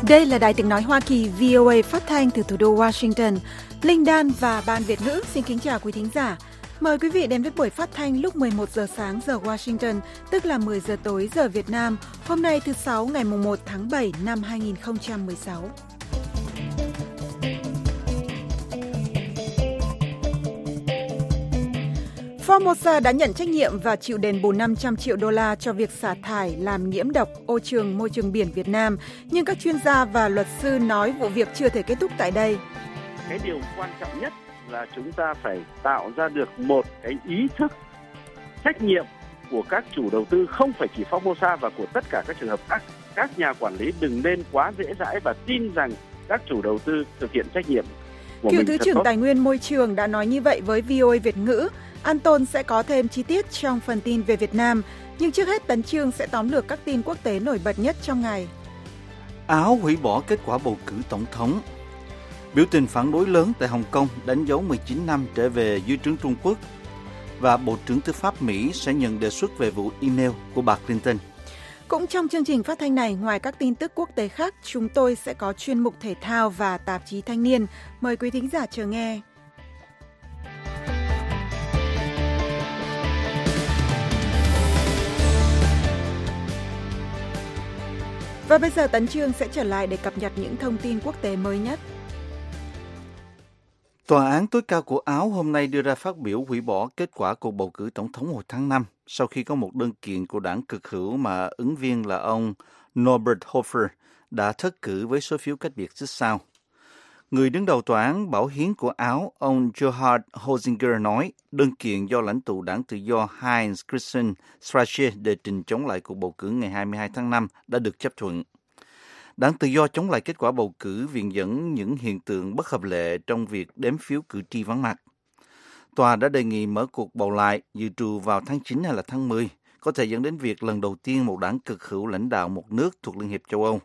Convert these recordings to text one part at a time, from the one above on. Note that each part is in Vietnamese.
Đây là Đài Tiếng nói Hoa Kỳ VOA phát thanh từ thủ đô Washington. Linh Dan và Ban Việt ngữ xin kính chào quý thính giả. Mời quý vị đến với buổi phát thanh lúc 11 giờ sáng giờ Washington, tức là 10 giờ tối giờ Việt Nam, hôm nay thứ Sáu ngày 1 tháng 7 năm 2016. Formosa đã nhận trách nhiệm và chịu đền bù 500 triệu đô la cho việc xả thải làm nhiễm độc ô trường môi trường biển Việt Nam, nhưng các chuyên gia và luật sư nói vụ việc chưa thể kết thúc tại đây. Cái điều quan trọng nhất là chúng ta phải tạo ra được một cái ý thức trách nhiệm của các chủ đầu tư, không phải chỉ Formosa và của tất cả các trường hợp khác. Các nhà quản lý đừng nên quá dễ dãi và tin rằng các chủ đầu tư thực hiện trách nhiệm của Cựu mình. Thứ trưởng Tài nguyên Môi trường đã nói như vậy với VOA Việt ngữ. Anton sẽ có thêm chi tiết trong phần tin về Việt Nam, nhưng trước hết Tấn Chương sẽ tóm lược các tin quốc tế nổi bật nhất trong ngày. Áo hủy bỏ kết quả bầu cử tổng thống. Biểu tình phản đối lớn tại Hồng Kông đánh dấu 19 năm trở về dưới trướng Trung Quốc. Và Bộ trưởng Tư pháp Mỹ sẽ nhận đề xuất về vụ email của bà Clinton. Cũng trong chương trình phát thanh này, ngoài các tin tức quốc tế khác, chúng tôi sẽ có chuyên mục thể thao và tạp chí thanh niên. Mời quý thính giả chờ nghe. Và bây giờ Tấn Chương sẽ trở lại để cập nhật những thông tin quốc tế mới nhất. Tòa án tối cao của Áo hôm nay đưa ra phát biểu hủy bỏ kết quả cuộc bầu cử tổng thống hồi tháng 5 sau khi có một đơn kiện của đảng cực hữu mà ứng viên là ông Norbert Hofer đã thất cử với số phiếu cách biệt xích sao. Người đứng đầu tòa án bảo hiến của Áo, ông Gerhard Holzinger nói đơn kiện do lãnh tụ đảng tự do Heinz Christian Strache đề trình chống lại cuộc bầu cử ngày 22 tháng 5 đã được chấp thuận. Đảng Tự do chống lại kết quả bầu cử viện dẫn những hiện tượng bất hợp lệ trong việc đếm phiếu cử tri vắng mặt. Tòa đã đề nghị mở cuộc bầu lại dự trù vào tháng 9 hay là tháng 10, có thể dẫn đến việc lần đầu tiên một đảng cực hữu lãnh đạo một nước thuộc Liên hiệp châu Âu.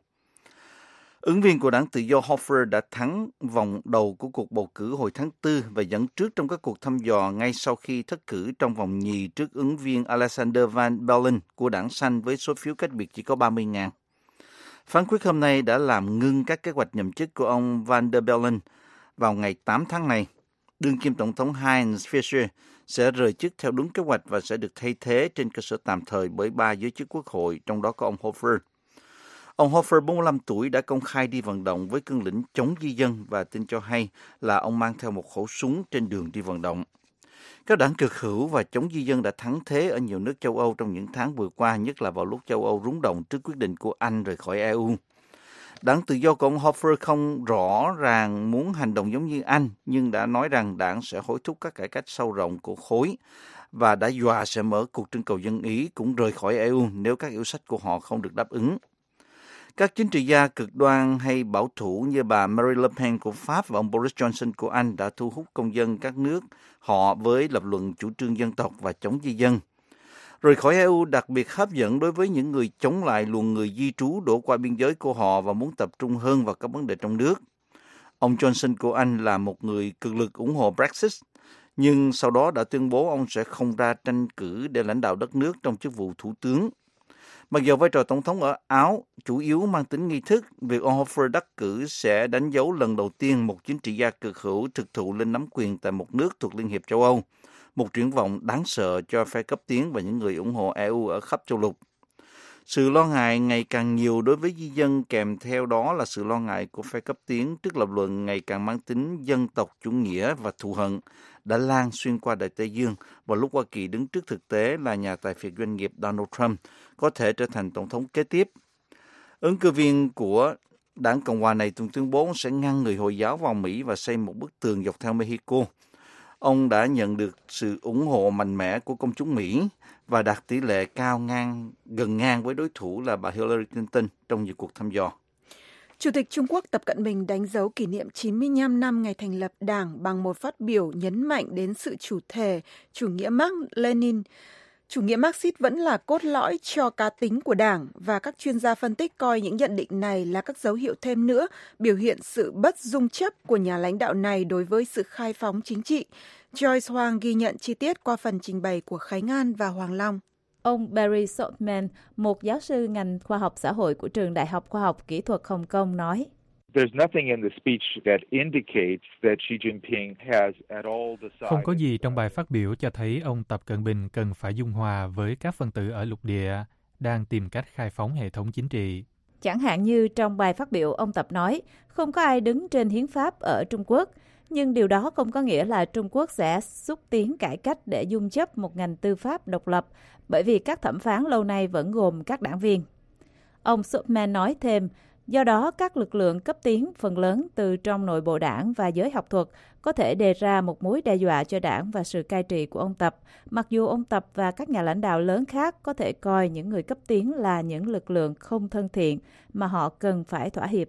Ứng viên của đảng Tự do Hofer đã thắng vòng đầu của cuộc bầu cử hồi tháng 4 và dẫn trước trong các cuộc thăm dò ngay sau khi thất cử trong vòng nhì trước ứng viên Alexander Van Bellen của đảng Xanh với số phiếu cách biệt chỉ có 30.000. Phán quyết hôm nay đã làm ngưng các kế hoạch nhậm chức của ông Van der Bellen vào ngày 8 tháng này. Đương kim tổng thống Heinz Fischer sẽ rời chức theo đúng kế hoạch và sẽ được thay thế trên cơ sở tạm thời bởi 3 giới chức quốc hội, trong đó có ông Hofer. Ông Hofer, 45 tuổi, đã công khai đi vận động với cương lĩnh chống di dân và tin cho hay là ông mang theo một khẩu súng trên đường đi vận động. Các đảng cực hữu và chống di dân đã thắng thế ở nhiều nước châu Âu trong những tháng vừa qua, nhất là vào lúc châu Âu rúng động trước quyết định của Anh rời khỏi EU. Đảng Tự do của ông Hofer không rõ ràng muốn hành động giống như Anh, nhưng đã nói rằng đảng sẽ hối thúc các cải cách sâu rộng của khối và đã dọa sẽ mở cuộc trưng cầu dân Ý cũng rời khỏi EU nếu các yêu sách của họ không được đáp ứng. Các chính trị gia cực đoan hay bảo thủ như bà Marine Le Pen của Pháp và ông Boris Johnson của Anh đã thu hút công dân các nước họ với lập luận chủ trương dân tộc và chống di dân. Rời khỏi EU đặc biệt hấp dẫn đối với những người chống lại luồng người di trú đổ qua biên giới của họ và muốn tập trung hơn vào các vấn đề trong nước. Ông Johnson của Anh là một người cực lực ủng hộ Brexit, nhưng sau đó đã tuyên bố ông sẽ không ra tranh cử để lãnh đạo đất nước trong chức vụ thủ tướng. Mặc dù vai trò tổng thống ở Áo chủ yếu mang tính nghi thức, việc ông Hofer đắc cử sẽ đánh dấu lần đầu tiên một chính trị gia cực hữu thực thụ lên nắm quyền tại một nước thuộc Liên hiệp châu Âu, một triển vọng đáng sợ cho phe cấp tiến và những người ủng hộ EU ở khắp châu lục. Sự lo ngại ngày càng nhiều đối với di dân kèm theo đó là sự lo ngại của phe cấp tiến trước lập luận ngày càng mang tính dân tộc chủ nghĩa và thù hận đã lan xuyên qua Đại Tây Dương vào lúc Hoa Kỳ đứng trước thực tế là nhà tài phiệt doanh nghiệp Donald Trump có thể trở thành tổng thống kế tiếp. Ứng cử viên của đảng Cộng hòa này từng tuyên bố sẽ ngăn người Hồi giáo vào Mỹ và xây một bức tường dọc theo Mexico. Ông đã nhận được sự ủng hộ mạnh mẽ của công chúng Mỹ và đạt tỷ lệ cao gần ngang với đối thủ là bà Hillary Clinton trong nhiều cuộc thăm dò. Chủ tịch Trung Quốc Tập Cận Bình đánh dấu kỷ niệm 95 năm ngày thành lập Đảng bằng một phát biểu nhấn mạnh đến sự chủ thể, chủ nghĩa Mác Lênin. Chủ nghĩa Marxist vẫn là cốt lõi cho cá tính của Đảng và các chuyên gia phân tích coi những nhận định này là các dấu hiệu thêm nữa biểu hiện sự bất dung chấp của nhà lãnh đạo này đối với sự khai phóng chính trị. Joyce Huang ghi nhận chi tiết qua phần trình bày của Khánh An và Hoàng Long. Ông Barry Saltman, một giáo sư ngành khoa học xã hội của trường Đại học Khoa học Kỹ thuật Hồng Kông nói, không có gì trong bài phát biểu cho thấy ông Tập Cận Bình cần phải dung hòa với các phần tử ở lục địa đang tìm cách khai phóng hệ thống chính trị. Chẳng hạn như trong bài phát biểu, ông Tập nói, không có ai đứng trên hiến pháp ở Trung Quốc, nhưng điều đó không có nghĩa là Trung Quốc sẽ xúc tiến cải cách để dung chấp một ngành tư pháp độc lập, bởi vì các thẩm phán lâu nay vẫn gồm các đảng viên. Ông Saltman nói thêm, do đó các lực lượng cấp tiến phần lớn từ trong nội bộ đảng và giới học thuật có thể đề ra một mối đe dọa cho đảng và sự cai trị của ông Tập, mặc dù ông Tập và các nhà lãnh đạo lớn khác có thể coi những người cấp tiến là những lực lượng không thân thiện mà họ cần phải thỏa hiệp.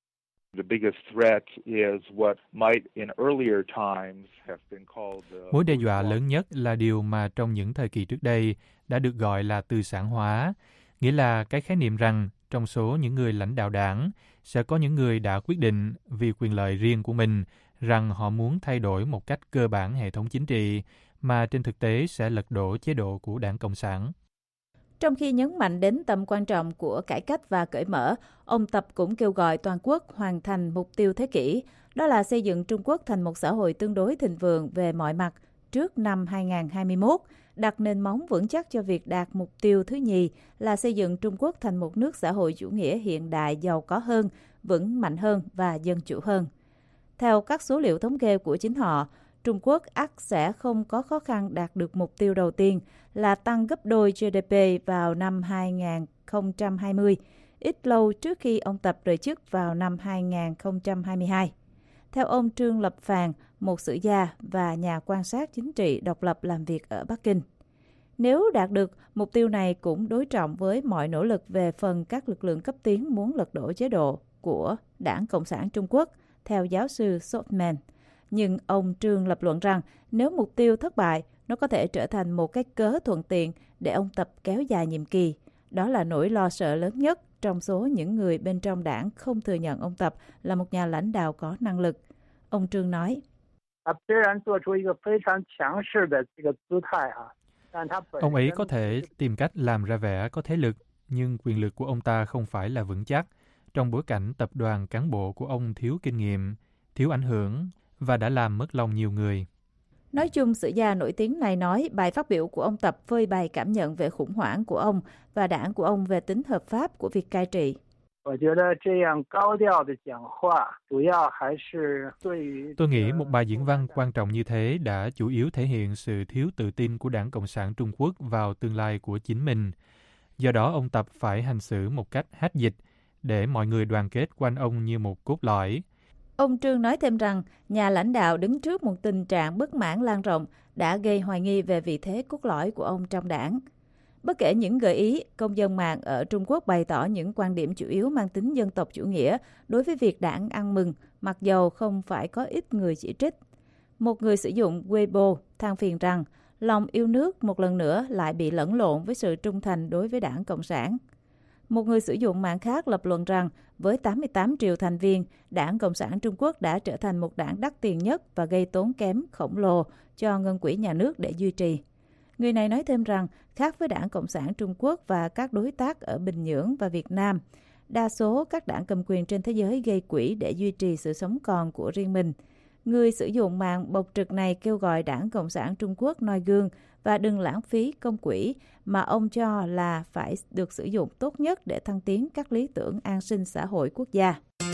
Mối đe dọa lớn nhất là điều mà trong những thời kỳ trước đây đã được gọi là tư sản hóa, nghĩa là cái khái niệm rằng trong số những người lãnh đạo đảng sẽ có những người đã quyết định vì quyền lợi riêng của mình rằng họ muốn thay đổi một cách cơ bản hệ thống chính trị mà trên thực tế sẽ lật đổ chế độ của Đảng Cộng sản. Trong khi nhấn mạnh đến tầm quan trọng của cải cách và cởi mở, ông Tập cũng kêu gọi toàn quốc hoàn thành mục tiêu thế kỷ, đó là xây dựng Trung Quốc thành một xã hội tương đối thịnh vượng về mọi mặt trước năm 2021, đặt nền móng vững chắc cho việc đạt mục tiêu thứ nhì là xây dựng Trung Quốc thành một nước xã hội chủ nghĩa hiện đại giàu có hơn, vững mạnh hơn và dân chủ hơn. Theo các số liệu thống kê của chính họ, Trung Quốc ắt sẽ không có khó khăn đạt được mục tiêu đầu tiên là tăng gấp đôi GDP vào năm 2020, ít lâu trước khi ông Tập rời chức vào năm 2022. Theo ông Trương Lập Phàn, một sử gia và nhà quan sát chính trị độc lập làm việc ở Bắc Kinh. Nếu đạt được, mục tiêu này cũng đối trọng với mọi nỗ lực về phần các lực lượng cấp tiến muốn lật đổ chế độ của Đảng Cộng sản Trung Quốc, theo giáo sư Saltman. Nhưng ông Trương lập luận rằng nếu mục tiêu thất bại, nó có thể trở thành một cái cớ thuận tiện để ông Tập kéo dài nhiệm kỳ. Đó là nỗi lo sợ lớn nhất trong số những người bên trong đảng không thừa nhận ông Tập là một nhà lãnh đạo có năng lực. Ông Trương nói, ông ấy có thể tìm cách làm ra vẻ có thế lực, nhưng quyền lực của ông ta không phải là vững chắc, trong bối cảnh tập đoàn cán bộ của ông thiếu kinh nghiệm, thiếu ảnh hưởng và đã làm mất lòng nhiều người. Nói chung, sử gia nổi tiếng này nói bài phát biểu của ông Tập phơi bày cảm nhận về khủng hoảng của ông và đảng của ông về tính hợp pháp của việc cai trị. Tôi nghĩ một bài diễn văn quan trọng như thế đã chủ yếu thể hiện sự thiếu tự tin của Đảng Cộng sản Trung Quốc vào tương lai của chính mình. Do đó, ông Tập phải hành xử một cách hách dịch để mọi người đoàn kết quanh ông như một cốt lõi. Ông Trương nói thêm rằng nhà lãnh đạo đứng trước một tình trạng bất mãn lan rộng đã gây hoài nghi về vị thế cốt lõi của ông trong đảng. Bất kể những gợi ý, công dân mạng ở Trung Quốc bày tỏ những quan điểm chủ yếu mang tính dân tộc chủ nghĩa đối với việc đảng ăn mừng, mặc dầu không phải có ít người chỉ trích. Một người sử dụng Weibo than phiền rằng lòng yêu nước một lần nữa lại bị lẫn lộn với sự trung thành đối với Đảng Cộng sản. Một người sử dụng mạng khác lập luận rằng với 88 triệu thành viên, Đảng Cộng sản Trung Quốc đã trở thành một đảng đắt tiền nhất và gây tốn kém khổng lồ cho ngân quỹ nhà nước để duy trì. Người này nói thêm rằng, khác với Đảng Cộng sản Trung Quốc và các đối tác ở Bình Nhưỡng và Việt Nam, đa số các đảng cầm quyền trên thế giới gây quỹ để duy trì sự sống còn của riêng mình. Người sử dụng mạng bộc trực này kêu gọi Đảng Cộng sản Trung Quốc noi gương và đừng lãng phí công quỹ mà ông cho là phải được sử dụng tốt nhất để thăng tiến các lý tưởng an sinh xã hội quốc gia.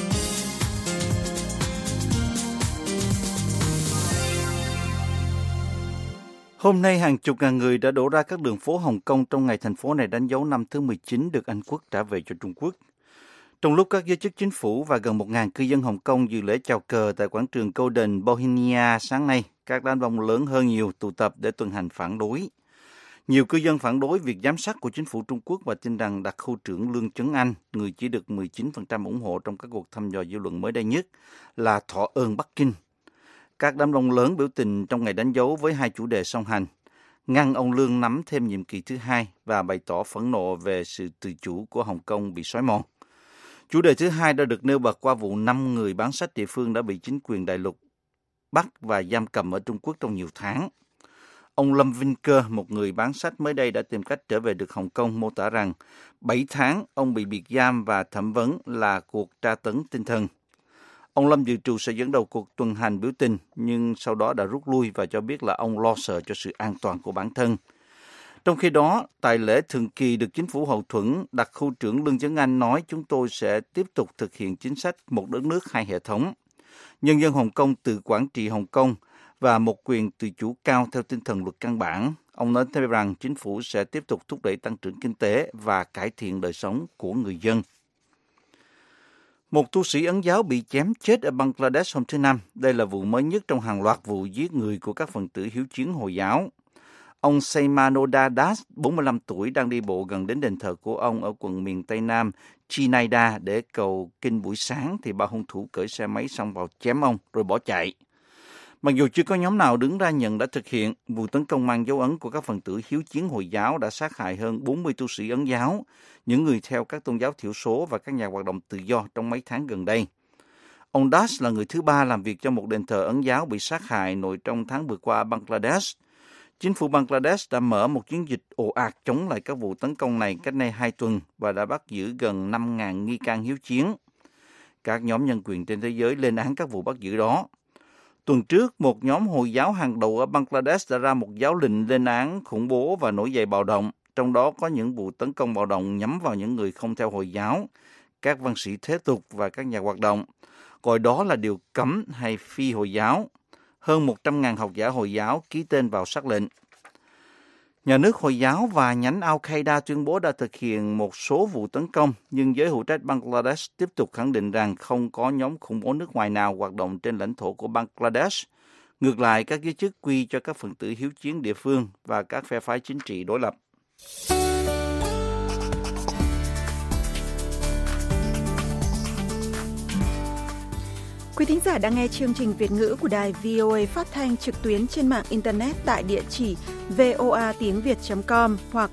Hôm nay, hàng chục ngàn người đã đổ ra các đường phố Hồng Kông trong ngày thành phố này đánh dấu năm thứ 19 được Anh quốc trả về cho Trung Quốc. Trong lúc các giới chức chính phủ và gần 1.000 cư dân Hồng Kông dự lễ chào cờ tại quảng trường Golden Bohemia sáng nay, các đám đông lớn hơn nhiều tụ tập để tuần hành phản đối. Nhiều cư dân phản đối việc giám sát của chính phủ Trung Quốc và tin rằng đặc khu trưởng Lương Chấn Anh, người chỉ được 19% ủng hộ trong các cuộc thăm dò dư luận mới đây nhất, là thọ ơn Bắc Kinh. Các đám đông lớn biểu tình trong ngày đánh dấu với hai chủ đề song hành, ngăn ông Lương nắm thêm nhiệm kỳ thứ hai và bày tỏ phẫn nộ về sự tự chủ của Hồng Kông bị xói mòn. Chủ đề thứ hai đã được nêu bật qua vụ 5 người bán sách địa phương đã bị chính quyền đại lục bắt và giam cầm ở Trung Quốc trong nhiều tháng. Ông Lâm Vinh Cơ, một người bán sách mới đây đã tìm cách trở về được Hồng Kông, mô tả rằng 7 tháng ông bị biệt giam và thẩm vấn là cuộc tra tấn tinh thần. Ông Lâm dự trù sẽ dẫn đầu cuộc tuần hành biểu tình, nhưng sau đó đã rút lui và cho biết là ông lo sợ cho sự an toàn của bản thân. Trong khi đó, tại lễ thường kỳ được chính phủ hậu thuẫn, đặc khu trưởng Lương Chấn Anh nói chúng tôi sẽ tiếp tục thực hiện chính sách một đất nước hai hệ thống. Nhân dân Hồng Kông tự quản trị Hồng Kông và một quyền tự chủ cao theo tinh thần luật căn bản. Ông nói thêm rằng chính phủ sẽ tiếp tục thúc đẩy tăng trưởng kinh tế và cải thiện đời sống của người dân. Một tu sĩ Ấn giáo bị chém chết ở Bangladesh hôm thứ Năm. Đây là vụ mới nhất trong hàng loạt vụ giết người của các phần tử hiếu chiến Hồi giáo. Ông Saimanoda Das, 45 tuổi, đang đi bộ gần đến đền thờ của ông ở quận miền Tây Nam Chinaida để cầu kinh buổi sáng, thì ba hung thủ cởi xe máy xông vào chém ông rồi bỏ chạy. Mặc dù chưa có nhóm nào đứng ra nhận đã thực hiện, vụ tấn công mang dấu ấn của các phần tử hiếu chiến Hồi giáo đã sát hại hơn 40 tu sĩ Ấn giáo, những người theo các tôn giáo thiểu số và các nhà hoạt động tự do trong mấy tháng gần đây. Ông Das là người thứ ba làm việc cho một đền thờ Ấn giáo bị sát hại nội trong tháng vừa qua ở Bangladesh. Chính phủ Bangladesh đã mở một chiến dịch ồ ạt chống lại các vụ tấn công này cách đây 2 tuần và đã bắt giữ gần 5.000 nghi can hiếu chiến. Các nhóm nhân quyền trên thế giới lên án các vụ bắt giữ đó. Tuần trước, một nhóm Hồi giáo hàng đầu ở Bangladesh đã ra một giáo lệnh lên án khủng bố và nổi dậy bạo động, trong đó có những vụ tấn công bạo động nhắm vào những người không theo Hồi giáo, các văn sĩ thế tục và các nhà hoạt động, gọi đó là điều cấm hay phi Hồi giáo. Hơn 100.000 học giả Hồi giáo ký tên vào sắc lệnh. Nhà nước Hồi giáo và nhánh Al-Qaeda tuyên bố đã thực hiện một số vụ tấn công, nhưng giới hữu trách Bangladesh tiếp tục khẳng định rằng không có nhóm khủng bố nước ngoài nào hoạt động trên lãnh thổ của Bangladesh. Ngược lại, các giới chức quy cho các phần tử hiếu chiến địa phương và các phe phái chính trị đối lập. Quý thính giả đang nghe chương trình Việt ngữ của đài VOA phát thanh trực tuyến trên mạng Internet tại địa chỉ voatiengviet.com hoặc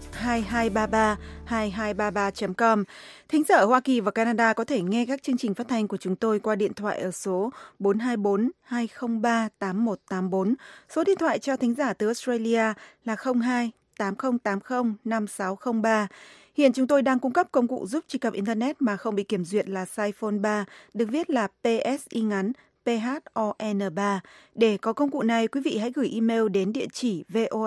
2233 .com. Thính giả ở Hoa Kỳ và Canada có thể nghe các chương trình phát thanh của chúng tôi qua điện thoại ở số 424 203 8184. Số điện thoại cho thính giả từ Australia là 02 8080 5603. Hiện chúng tôi đang cung cấp công cụ giúp truy cập Internet mà không bị kiểm duyệt là Siphone 3, được viết là PSI ngắn PHON3. Để có công cụ này, quý vị hãy gửi email đến địa chỉ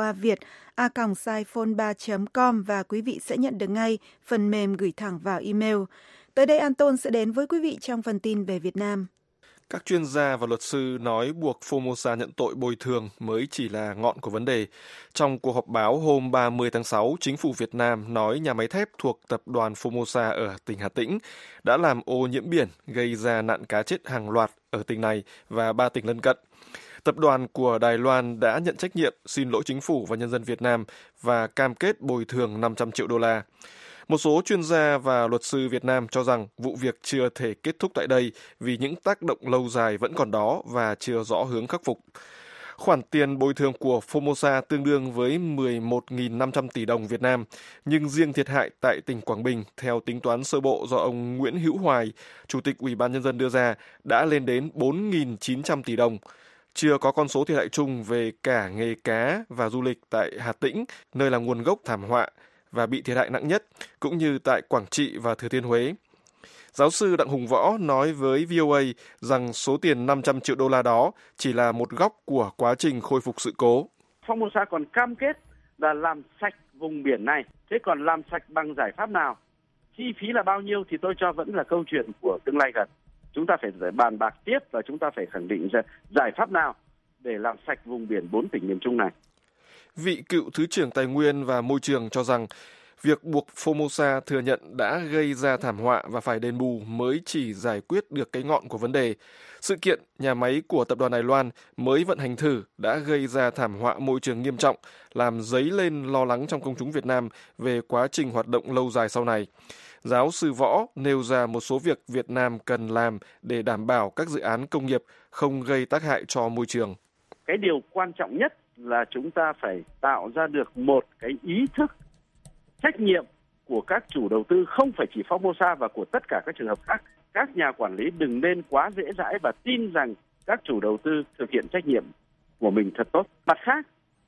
voaviet@siphone3.com và quý vị sẽ nhận được ngay phần mềm gửi thẳng vào email. Tới đây Anton sẽ đến với quý vị trong phần tin về Việt Nam. Các chuyên gia và luật sư nói buộc Formosa nhận tội bồi thường mới chỉ là ngọn của vấn đề. Trong cuộc họp báo hôm 30 tháng 6, chính phủ Việt Nam nói nhà máy thép thuộc tập đoàn Formosa ở tỉnh Hà Tĩnh đã làm ô nhiễm biển, gây ra nạn cá chết hàng loạt ở tỉnh này và 3 tỉnh lân cận. Tập đoàn của Đài Loan đã nhận trách nhiệm, xin lỗi chính phủ và nhân dân Việt Nam và cam kết bồi thường 500 triệu đô la. Một số chuyên gia và luật sư Việt Nam cho rằng vụ việc chưa thể kết thúc tại đây vì những tác động lâu dài vẫn còn đó và chưa rõ hướng khắc phục. Khoản tiền bồi thường của Formosa tương đương với 11.500 tỷ đồng Việt Nam, nhưng riêng thiệt hại tại tỉnh Quảng Bình, theo tính toán sơ bộ do ông Nguyễn Hữu Hoài, Chủ tịch Ủy ban Nhân dân đưa ra, đã lên đến 4.900 tỷ đồng. Chưa có con số thiệt hại chung về cả nghề cá và du lịch tại Hà Tĩnh, nơi là nguồn gốc thảm họa và bị thiệt hại nặng nhất, cũng như tại Quảng Trị và Thừa Thiên Huế. Giáo sư Đặng Hùng Võ nói với VOA rằng số tiền 500 triệu đô la đó chỉ là một góc của quá trình khôi phục sự cố. Formosa còn cam kết là làm sạch vùng biển này. Thế còn làm sạch bằng giải pháp nào? Chi phí là bao nhiêu thì tôi cho vẫn là câu chuyện của tương lai gần. Chúng ta phải bàn bạc tiếp và chúng ta phải khẳng định ra giải pháp nào để làm sạch vùng biển 4 tỉnh miền Trung này. Vị cựu Thứ trưởng Tài nguyên và Môi trường cho rằng việc buộc Formosa thừa nhận đã gây ra thảm họa và phải đền bù mới chỉ giải quyết được cái ngọn của vấn đề. Sự kiện nhà máy của tập đoàn Đài Loan mới vận hành thử đã gây ra thảm họa môi trường nghiêm trọng, làm dấy lên lo lắng trong công chúng Việt Nam về quá trình hoạt động lâu dài sau này. Giáo sư Võ nêu ra một số việc Việt Nam cần làm để đảm bảo các dự án công nghiệp không gây tác hại cho môi trường. Cái điều quan trọng nhất là chúng ta phải tạo ra được một cái ý thức trách nhiệm của các chủ đầu tư, không phải chỉ Formosa và của tất cả các trường hợp khác. Các nhà quản lý đừng nên quá dễ dãi và tin rằng các chủ đầu tư thực hiện trách nhiệm của mình thật tốt. Mặt khác,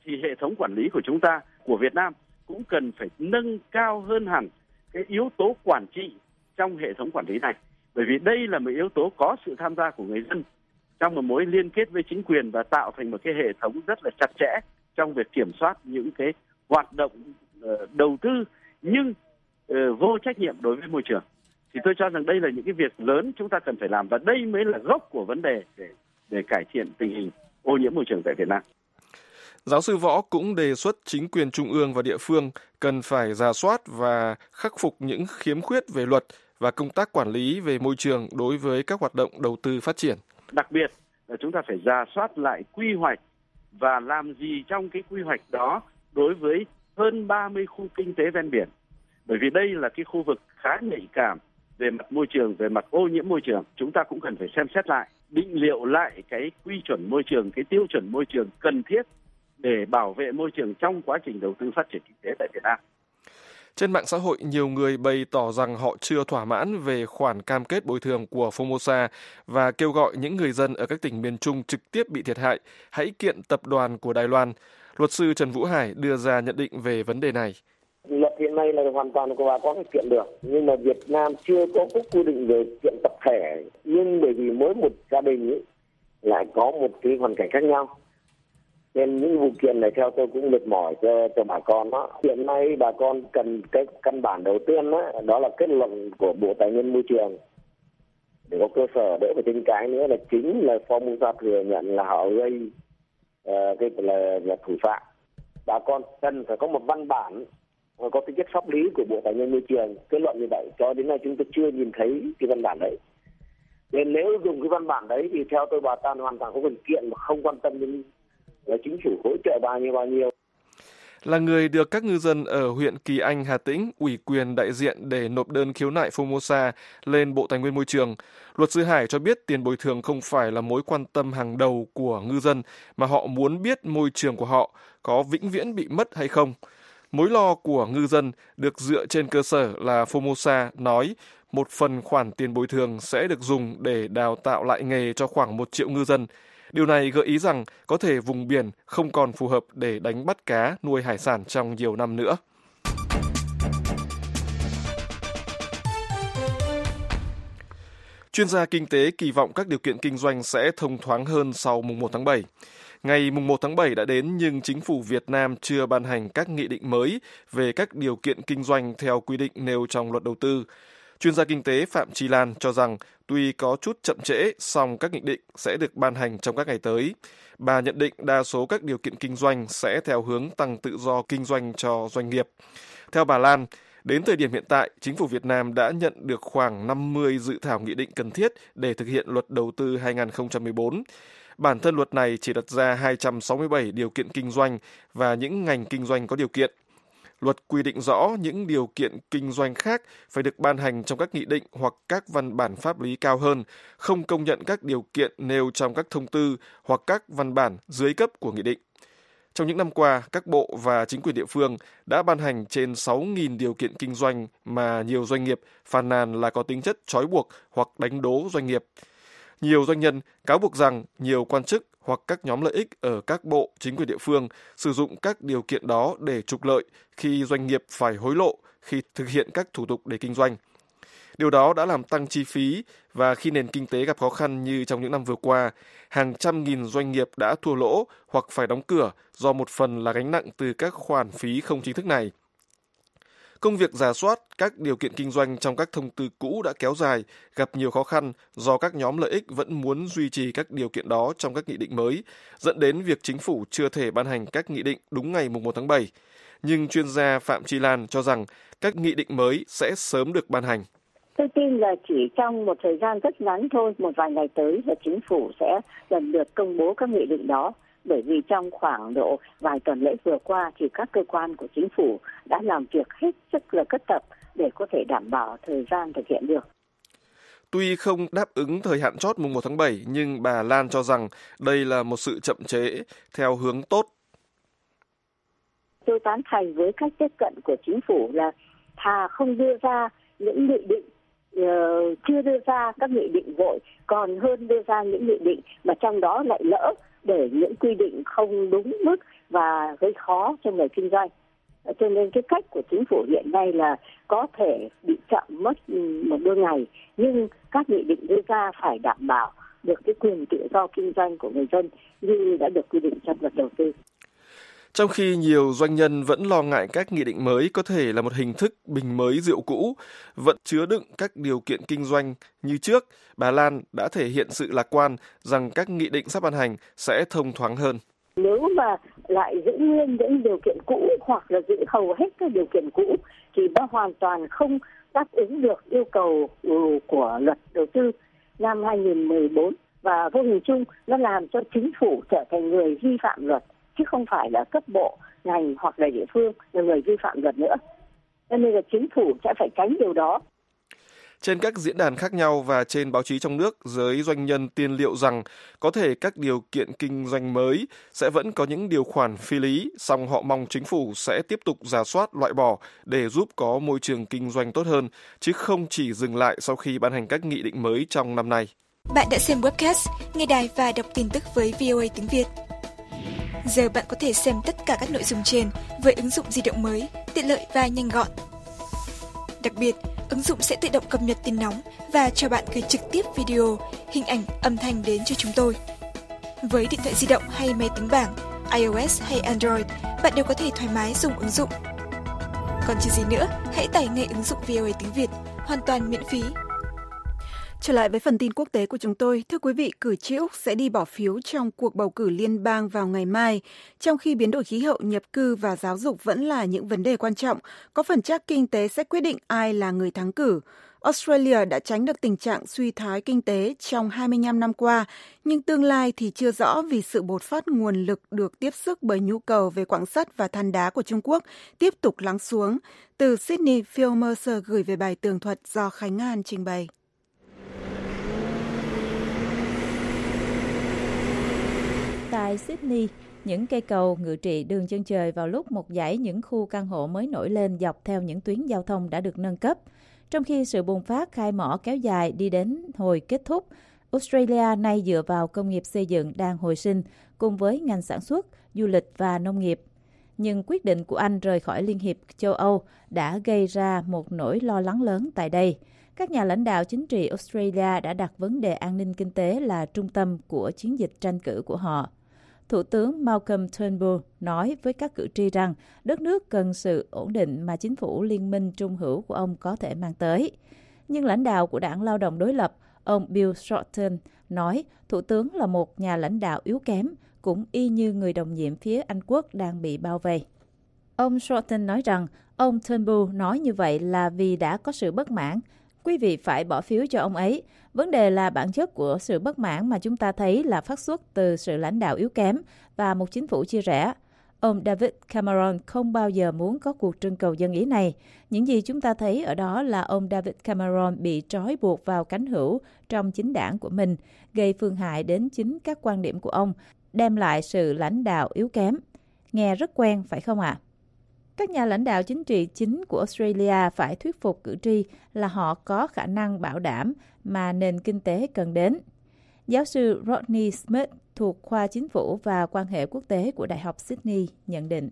thì hệ thống quản lý của chúng ta, của Việt Nam cũng cần phải nâng cao hơn hẳn cái yếu tố quản trị trong hệ thống quản lý này. Bởi vì đây là một yếu tố có sự tham gia của người dân trong một mối liên kết với chính quyền và tạo thành một cái hệ thống rất là chặt chẽ trong việc kiểm soát những cái hoạt động đầu tư nhưng vô trách nhiệm đối với môi trường. Thì tôi cho rằng đây là những cái việc lớn chúng ta cần phải làm và đây mới là gốc của vấn đề để cải thiện tình hình ô nhiễm môi trường tại Việt Nam. Giáo sư Võ cũng đề xuất chính quyền trung ương và địa phương cần phải rà soát và khắc phục những khiếm khuyết về luật và công tác quản lý về môi trường đối với các hoạt động đầu tư phát triển. Đặc biệt là chúng ta phải rà soát lại quy hoạch và làm gì trong cái quy hoạch đó đối với hơn 30 khu kinh tế ven biển. Bởi vì đây là cái khu vực khá nhạy cảm về mặt môi trường, về mặt ô nhiễm môi trường. Chúng ta cũng cần phải xem xét lại, định liệu lại cái quy chuẩn môi trường, cái tiêu chuẩn môi trường cần thiết để bảo vệ môi trường trong quá trình đầu tư phát triển kinh tế tại Việt Nam. Trên mạng xã hội, nhiều người bày tỏ rằng họ chưa thỏa mãn về khoản cam kết bồi thường của Formosa và kêu gọi những người dân ở các tỉnh miền Trung trực tiếp bị thiệt hại hãy kiện tập đoàn của Đài Loan. Luật sư Trần Vũ Hải đưa ra nhận định về vấn đề này. Luật hiện nay là hoàn toàn của bà có thể kiện được, nhưng mà Việt Nam chưa có quy định về kiện tập thể. Nhưng bởi vì mỗi một gia đình ấy lại có một cái hoàn cảnh khác nhau, nên những vụ kiện này theo tôi cũng mệt mỏi cho bà con đó. Hiện nay bà con cần cái căn bản đầu tiên đó là kết luận của Bộ Tài nguyên Môi trường để có cơ sở đỡ phải tranh cãi nữa là chính là Formosa thừa nhận là họ gây cái là thủ phạm. Bà con cần phải có một văn bản có tính chất pháp lý của Bộ Tài nguyên Môi trường kết luận như vậy. Cho đến nay chúng tôi chưa nhìn thấy cái văn bản đấy. Nên nếu dùng cái văn bản đấy thì theo tôi bà ta hoàn toàn có quyền kiện mà không quan tâm đến là chính phủ hỗ trợ bao nhiêu. Là người được các ngư dân ở huyện Kỳ Anh, Hà Tĩnh ủy quyền đại diện để nộp đơn khiếu nại Formosa lên Bộ Tài nguyên Môi trường, luật sư Hải cho biết tiền bồi thường không phải là mối quan tâm hàng đầu của ngư dân, mà họ muốn biết môi trường của họ có vĩnh viễn bị mất hay không. Mối lo của ngư dân được dựa trên cơ sở là Formosa nói một phần khoản tiền bồi thường sẽ được dùng để đào tạo lại nghề cho khoảng 1 triệu ngư dân. Điều này gợi ý rằng có thể vùng biển không còn phù hợp để đánh bắt cá, nuôi hải sản trong nhiều năm nữa. Chuyên gia kinh tế kỳ vọng các điều kiện kinh doanh sẽ thông thoáng hơn sau mùng 1 tháng 7. Ngày mùng 1 tháng 7 đã đến nhưng chính phủ Việt Nam chưa ban hành các nghị định mới về các điều kiện kinh doanh theo quy định nêu trong luật đầu tư. Chuyên gia kinh tế Phạm Chi Lan cho rằng tuy có chút chậm trễ, song các nghị định sẽ được ban hành trong các ngày tới. Bà nhận định đa số các điều kiện kinh doanh sẽ theo hướng tăng tự do kinh doanh cho doanh nghiệp. Theo bà Lan, đến thời điểm hiện tại, chính phủ Việt Nam đã nhận được khoảng 50 dự thảo nghị định cần thiết để thực hiện luật đầu tư 2014. Bản thân luật này chỉ đặt ra 267 điều kiện kinh doanh và những ngành kinh doanh có điều kiện. Luật quy định rõ những điều kiện kinh doanh khác phải được ban hành trong các nghị định hoặc các văn bản pháp lý cao hơn, không công nhận các điều kiện nêu trong các thông tư hoặc các văn bản dưới cấp của nghị định. Trong những năm qua, các bộ và chính quyền địa phương đã ban hành trên 6.000 điều kiện kinh doanh mà nhiều doanh nghiệp phàn nàn là có tính chất trói buộc hoặc đánh đố doanh nghiệp. Nhiều doanh nhân cáo buộc rằng nhiều quan chức hoặc các nhóm lợi ích ở các bộ, chính quyền địa phương sử dụng các điều kiện đó để trục lợi khi doanh nghiệp phải hối lộ khi thực hiện các thủ tục để kinh doanh. Điều đó đã làm tăng chi phí và khi nền kinh tế gặp khó khăn như trong những năm vừa qua, hàng trăm nghìn doanh nghiệp đã thua lỗ hoặc phải đóng cửa do một phần là gánh nặng từ các khoản phí không chính thức này. Công việc rà soát các điều kiện kinh doanh trong các thông tư cũ đã kéo dài, gặp nhiều khó khăn do các nhóm lợi ích vẫn muốn duy trì các điều kiện đó trong các nghị định mới, dẫn đến việc chính phủ chưa thể ban hành các nghị định đúng ngày 1 tháng 7. Nhưng chuyên gia Phạm Chi Lan cho rằng các nghị định mới sẽ sớm được ban hành. Tôi tin là chỉ trong một thời gian rất ngắn thôi, một vài ngày tới là chính phủ sẽ lần lượt công bố các nghị định đó. Bởi vì trong khoảng độ vài tuần lễ vừa qua thì các cơ quan của chính phủ đã làm việc hết sức là cấp tập để có thể đảm bảo thời gian thực hiện được. Tuy không đáp ứng thời hạn chót mùng 1 tháng 7, nhưng bà Lan cho rằng đây là một sự chậm trễ theo hướng tốt. Tôi tán thành với cách tiếp cận của chính phủ là thà không đưa ra những nghị định, chưa đưa ra các nghị định vội, còn hơn đưa ra những nghị định mà trong đó lại lỡ để những quy định không đúng mức và gây khó cho người kinh doanh. Cho nên cái cách của chính phủ hiện nay là có thể bị chậm mất một đôi ngày, nhưng các nghị định đưa ra phải đảm bảo được cái quyền tự do kinh doanh của người dân như đã được quy định trong luật đầu tư. Trong khi nhiều doanh nhân vẫn lo ngại các nghị định mới có thể là một hình thức bình mới rượu cũ, vẫn chứa đựng các điều kiện kinh doanh như trước, bà Lan đã thể hiện sự lạc quan rằng các nghị định sắp ban hành sẽ thông thoáng hơn. Nếu mà lại giữ nguyên những điều kiện cũ hoặc là giữ hầu hết các điều kiện cũ thì nó hoàn toàn không đáp ứng được yêu cầu của luật đầu tư năm 2014 và vô hình chung nó làm cho chính phủ trở thành người vi phạm luật, chứ không phải là cấp bộ, ngành hoặc là địa phương là người vi phạm luật nữa. Cho nên là chính phủ sẽ phải tránh điều đó. Trên các diễn đàn khác nhau và trên báo chí trong nước, giới doanh nhân tiên liệu rằng có thể các điều kiện kinh doanh mới sẽ vẫn có những điều khoản phi lý, song họ mong chính phủ sẽ tiếp tục rà soát loại bỏ để giúp có môi trường kinh doanh tốt hơn, chứ không chỉ dừng lại sau khi ban hành các nghị định mới trong năm nay. Bạn đã xem webcast, nghe đài và đọc tin tức với VOA tiếng Việt. Giờ bạn có thể xem tất cả các nội dung trên với ứng dụng di động mới, tiện lợi và nhanh gọn. Đặc biệt, ứng dụng sẽ tự động cập nhật tin nóng và cho bạn gửi trực tiếp video, hình ảnh, âm thanh đến cho chúng tôi. Với điện thoại di động hay máy tính bảng, iOS hay Android, bạn đều có thể thoải mái dùng ứng dụng. Còn chờ gì nữa, hãy tải ngay ứng dụng VOA tiếng Việt, hoàn toàn miễn phí. Trở lại với phần tin quốc tế của chúng tôi, thưa quý vị, cử tri Úc sẽ đi bỏ phiếu trong cuộc bầu cử liên bang vào ngày mai, trong khi biến đổi khí hậu, nhập cư và giáo dục vẫn là những vấn đề quan trọng, có phần chắc kinh tế sẽ quyết định ai là người thắng cử. Australia đã tránh được tình trạng suy thoái kinh tế trong 25 năm qua, nhưng tương lai thì chưa rõ vì sự bột phát nguồn lực được tiếp sức bởi nhu cầu về quặng sắt và than đá của Trung Quốc tiếp tục lắng xuống. Từ Sydney, Phil Mercer gửi về bài tường thuật do Khánh An trình bày. Tại Sydney, những cây cầu ngự trị đường chân trời vào lúc một dãy những khu căn hộ mới nổi lên dọc theo những tuyến giao thông đã được nâng cấp. Trong khi sự bùng phát khai mỏ kéo dài đi đến hồi kết thúc, Australia nay dựa vào công nghiệp xây dựng đang hồi sinh cùng với ngành sản xuất, du lịch và nông nghiệp. Nhưng quyết định của Anh rời khỏi Liên hiệp châu Âu đã gây ra một nỗi lo lắng lớn tại đây. Các nhà lãnh đạo chính trị Australia đã đặt vấn đề an ninh kinh tế là trung tâm của chiến dịch tranh cử của họ. Thủ tướng Malcolm Turnbull nói với các cử tri rằng đất nước cần sự ổn định mà chính phủ liên minh trung hữu của ông có thể mang tới. Nhưng lãnh đạo của đảng lao động đối lập, ông Bill Shorten, nói thủ tướng là một nhà lãnh đạo yếu kém, cũng y như người đồng nhiệm phía Anh Quốc đang bị bao vây. Ông Shorten nói rằng ông Turnbull nói như vậy là vì đã có sự bất mãn. Quý vị phải bỏ phiếu cho ông ấy. Vấn đề là bản chất của sự bất mãn mà chúng ta thấy là phát xuất từ sự lãnh đạo yếu kém và một chính phủ chia rẽ. Ông David Cameron không bao giờ muốn có cuộc trưng cầu dân ý này. Những gì chúng ta thấy ở đó là ông David Cameron bị trói buộc vào cánh hữu trong chính đảng của mình, gây phương hại đến chính các quan điểm của ông, đem lại sự lãnh đạo yếu kém. Nghe rất quen, phải không ạ? Các nhà lãnh đạo chính trị chính của Australia phải thuyết phục cử tri là họ có khả năng bảo đảm mà nền kinh tế cần đến. Giáo sư Rodney Smith thuộc khoa chính phủ và quan hệ quốc tế của Đại học Sydney nhận định.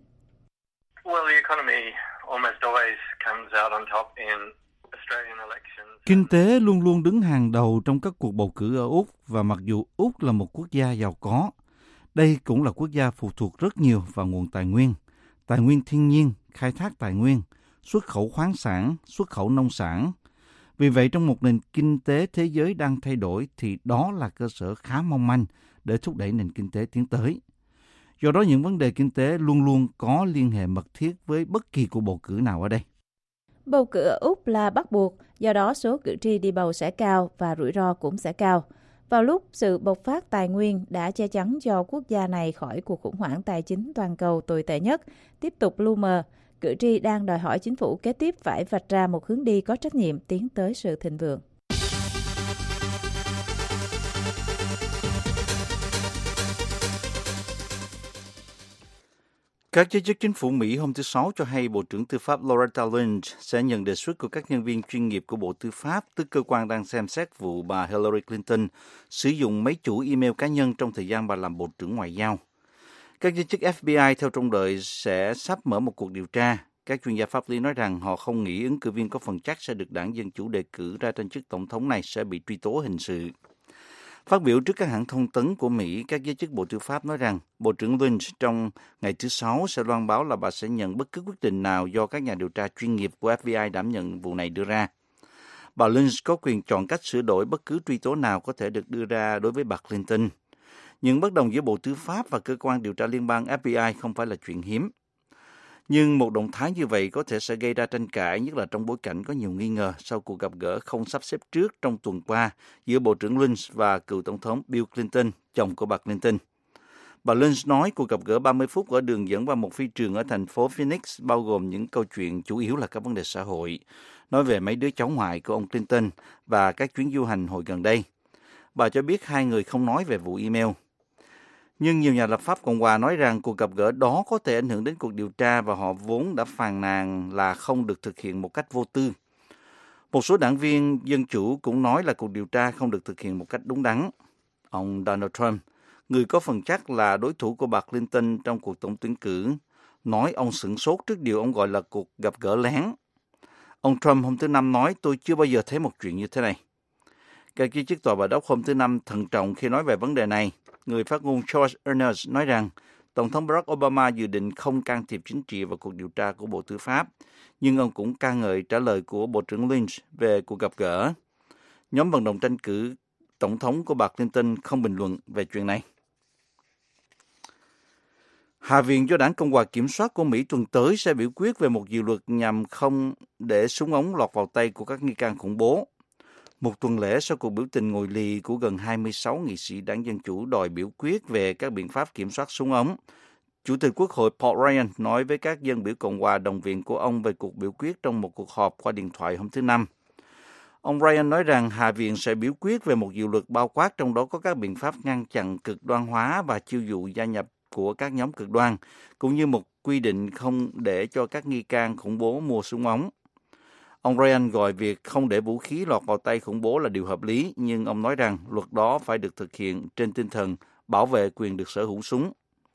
Kinh tế luôn luôn đứng hàng đầu trong các cuộc bầu cử ở Úc, và mặc dù Úc là một quốc gia giàu có, đây cũng là quốc gia phụ thuộc rất nhiều vào nguồn tài nguyên thiên nhiên, khai thác tài nguyên, xuất khẩu khoáng sản, xuất khẩu nông sản. Vì vậy, trong một nền kinh tế thế giới đang thay đổi thì đó là cơ sở khá mong manh để thúc đẩy nền kinh tế tiến tới. Do đó, những vấn đề kinh tế luôn luôn có liên hệ mật thiết với bất kỳ cuộc bầu cử nào ở đây. Bầu cử ở Úc là bắt buộc, do đó số cử tri đi bầu sẽ cao và rủi ro cũng sẽ cao. Vào lúc sự bộc phát tài nguyên đã che chắn cho quốc gia này khỏi cuộc khủng hoảng tài chính toàn cầu tồi tệ nhất, tiếp tục lu mờ, cử tri đang đòi hỏi chính phủ kế tiếp phải vạch ra một hướng đi có trách nhiệm tiến tới sự thịnh vượng. Các giới chức chính phủ Mỹ hôm thứ Sáu cho hay Bộ trưởng Tư pháp Loretta Lynch sẽ nhận đề xuất của các nhân viên chuyên nghiệp của Bộ Tư pháp, tức cơ quan đang xem xét vụ bà Hillary Clinton sử dụng mấy chủ email cá nhân trong thời gian bà làm Bộ trưởng Ngoại giao. Các giới chức FBI theo trông đợi sẽ sắp mở một cuộc điều tra. Các chuyên gia pháp lý nói rằng họ không nghĩ ứng cử viên có phần chắc sẽ được đảng Dân Chủ đề cử ra tranh chức tổng thống này sẽ bị truy tố hình sự. Phát biểu trước các hãng thông tấn của Mỹ, các giới chức Bộ Tư pháp nói rằng Bộ trưởng Lynch trong ngày thứ Sáu sẽ loan báo là bà sẽ nhận bất cứ quyết định nào do các nhà điều tra chuyên nghiệp của FBI đảm nhận vụ này đưa ra. Bà Lynch có quyền chọn cách sửa đổi bất cứ truy tố nào có thể được đưa ra đối với bà Clinton. Những bất đồng giữa Bộ Tư pháp và cơ quan điều tra liên bang FBI không phải là chuyện hiếm. Nhưng một động thái như vậy có thể sẽ gây ra tranh cãi, nhất là trong bối cảnh có nhiều nghi ngờ sau cuộc gặp gỡ không sắp xếp trước trong tuần qua giữa Bộ trưởng Lynch và cựu Tổng thống Bill Clinton, chồng của bà Clinton. Bà Lynch nói cuộc gặp gỡ 30 phút ở đường dẫn vào một phi trường ở thành phố Phoenix bao gồm những câu chuyện chủ yếu là các vấn đề xã hội, nói về mấy đứa cháu ngoại của ông Clinton và các chuyến du hành hồi gần đây. Bà cho biết hai người không nói về vụ email. Nhưng nhiều nhà lập pháp Cộng hòa nói rằng cuộc gặp gỡ đó có thể ảnh hưởng đến cuộc điều tra và họ vốn đã phàn nàn là không được thực hiện một cách vô tư. Một số đảng viên Dân Chủ cũng nói là cuộc điều tra không được thực hiện một cách đúng đắn. Ông Donald Trump, người có phần chắc là đối thủ của bà Clinton trong cuộc tổng tuyển cử, nói ông sửng sốt trước điều ông gọi là cuộc gặp gỡ lén. Ông Trump hôm thứ Năm nói tôi chưa bao giờ thấy một chuyện như thế này. Các giới chức tòa bạch ốc hôm thứ Năm thận trọng khi nói về vấn đề này. Người phát ngôn George Ernest nói rằng Tổng thống Barack Obama dự định không can thiệp chính trị vào cuộc điều tra của Bộ Tư pháp, nhưng ông cũng ca ngợi trả lời của Bộ trưởng Lynch về cuộc gặp gỡ. Nhóm vận động tranh cử Tổng thống của bà Clinton không bình luận về chuyện này. Hạ viện do đảng Cộng hòa kiểm soát của Mỹ tuần tới sẽ biểu quyết về một dự luật nhằm không để súng ống lọt vào tay của các nghi can khủng bố. Một tuần lễ sau cuộc biểu tình ngồi lì của gần 26 nghị sĩ đảng Dân Chủ đòi biểu quyết về các biện pháp kiểm soát súng ống, Chủ tịch Quốc hội Paul Ryan nói với các dân biểu Cộng hòa đồng viện của ông về cuộc biểu quyết trong một cuộc họp qua điện thoại hôm thứ Năm. Ông Ryan nói rằng Hạ viện sẽ biểu quyết về một dự luật bao quát trong đó có các biện pháp ngăn chặn cực đoan hóa và chiêu dụ gia nhập của các nhóm cực đoan, cũng như một quy định không để cho các nghi can khủng bố mua súng ống. Ông Ryan gọi việc không để vũ khí lọt vào tay khủng bố là điều hợp lý, nhưng ông nói rằng luật đó phải được thực hiện trên tinh thần bảo vệ quyền được sở hữu súng.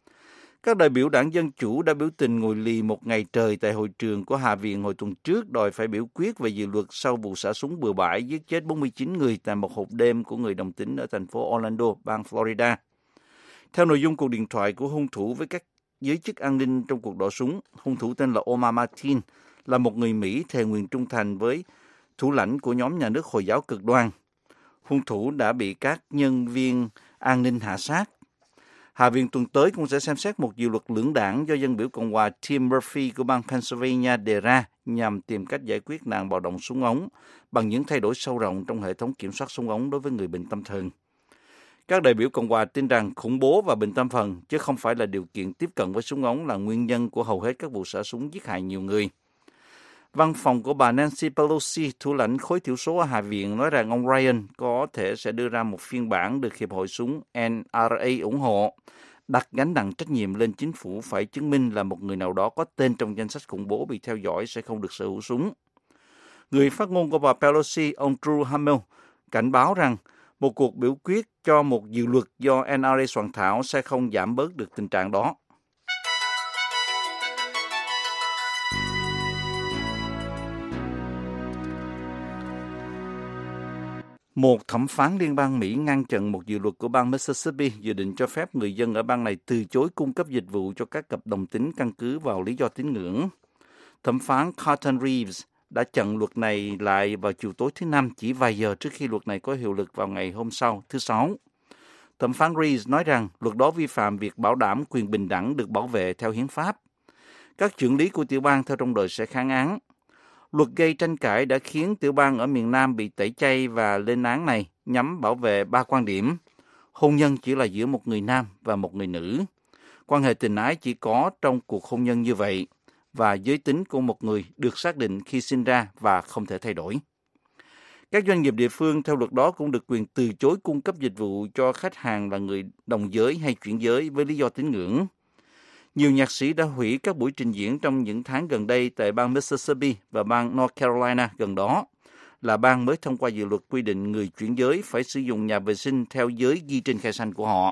Các đại biểu đảng Dân Chủ đã biểu tình ngồi lì một ngày trời tại hội trường của Hạ viện hồi tuần trước đòi phải biểu quyết về dự luật sau vụ xả súng bừa bãi giết chết 49 người tại một hộp đêm của người đồng tính ở thành phố Orlando, bang Florida. Theo nội dung cuộc điện thoại của hung thủ với các giới chức an ninh trong cuộc nổ súng, hung thủ tên là Omar Martin, là một người Mỹ thề nguyện trung thành với thủ lãnh của nhóm nhà nước Hồi giáo cực đoan. Hung thủ đã bị các nhân viên an ninh hạ sát. Hạ viện tuần tới cũng sẽ xem xét một dự luật lưỡng đảng do dân biểu Cộng hòa Tim Murphy của bang Pennsylvania đề ra nhằm tìm cách giải quyết nạn bạo động súng ống bằng những thay đổi sâu rộng trong hệ thống kiểm soát súng ống đối với người bệnh tâm thần. Các đại biểu Cộng hòa tin rằng khủng bố và bệnh tâm thần chứ không phải là điều kiện tiếp cận với súng ống là nguyên nhân của hầu hết các vụ xả súng giết hại nhiều người. Văn phòng của bà Nancy Pelosi, thủ lãnh khối thiểu số ở Hạ viện, nói rằng ông Ryan có thể sẽ đưa ra một phiên bản được Hiệp hội súng NRA ủng hộ, đặt gánh nặng trách nhiệm lên chính phủ phải chứng minh là một người nào đó có tên trong danh sách khủng bố bị theo dõi sẽ không được sở hữu súng. Người phát ngôn của bà Pelosi, ông Drew Hamill, cảnh báo rằng một cuộc biểu quyết cho một dự luật do NRA soạn thảo sẽ không giảm bớt được tình trạng đó. Một thẩm phán liên bang Mỹ ngăn chặn một dự luật của bang Mississippi dự định cho phép người dân ở bang này từ chối cung cấp dịch vụ cho các cặp đồng tính căn cứ vào lý do tín ngưỡng. Thẩm phán Carlton Reeves đã chặn luật này lại vào chiều tối thứ Năm, chỉ vài giờ trước khi luật này có hiệu lực vào ngày hôm sau, thứ Sáu. Thẩm phán Reeves nói rằng luật đó vi phạm việc bảo đảm quyền bình đẳng được bảo vệ theo hiến pháp. Các trưởng lý của tiểu bang theo trong đời sẽ kháng án. Luật gây tranh cãi đã khiến tiểu bang ở miền Nam bị tẩy chay và lên án này nhằm bảo vệ ba quan điểm. Hôn nhân chỉ là giữa một người nam và một người nữ. Quan hệ tình ái chỉ có trong cuộc hôn nhân như vậy. Và giới tính của một người được xác định khi sinh ra và không thể thay đổi. Các doanh nghiệp địa phương theo luật đó cũng được quyền từ chối cung cấp dịch vụ cho khách hàng là người đồng giới hay chuyển giới với lý do tín ngưỡng. Nhiều nhạc sĩ đã hủy các buổi trình diễn trong những tháng gần đây tại bang Mississippi và bang North Carolina gần đó, là bang mới thông qua dự luật quy định người chuyển giới phải sử dụng nhà vệ sinh theo giới ghi trên khai xanh của họ.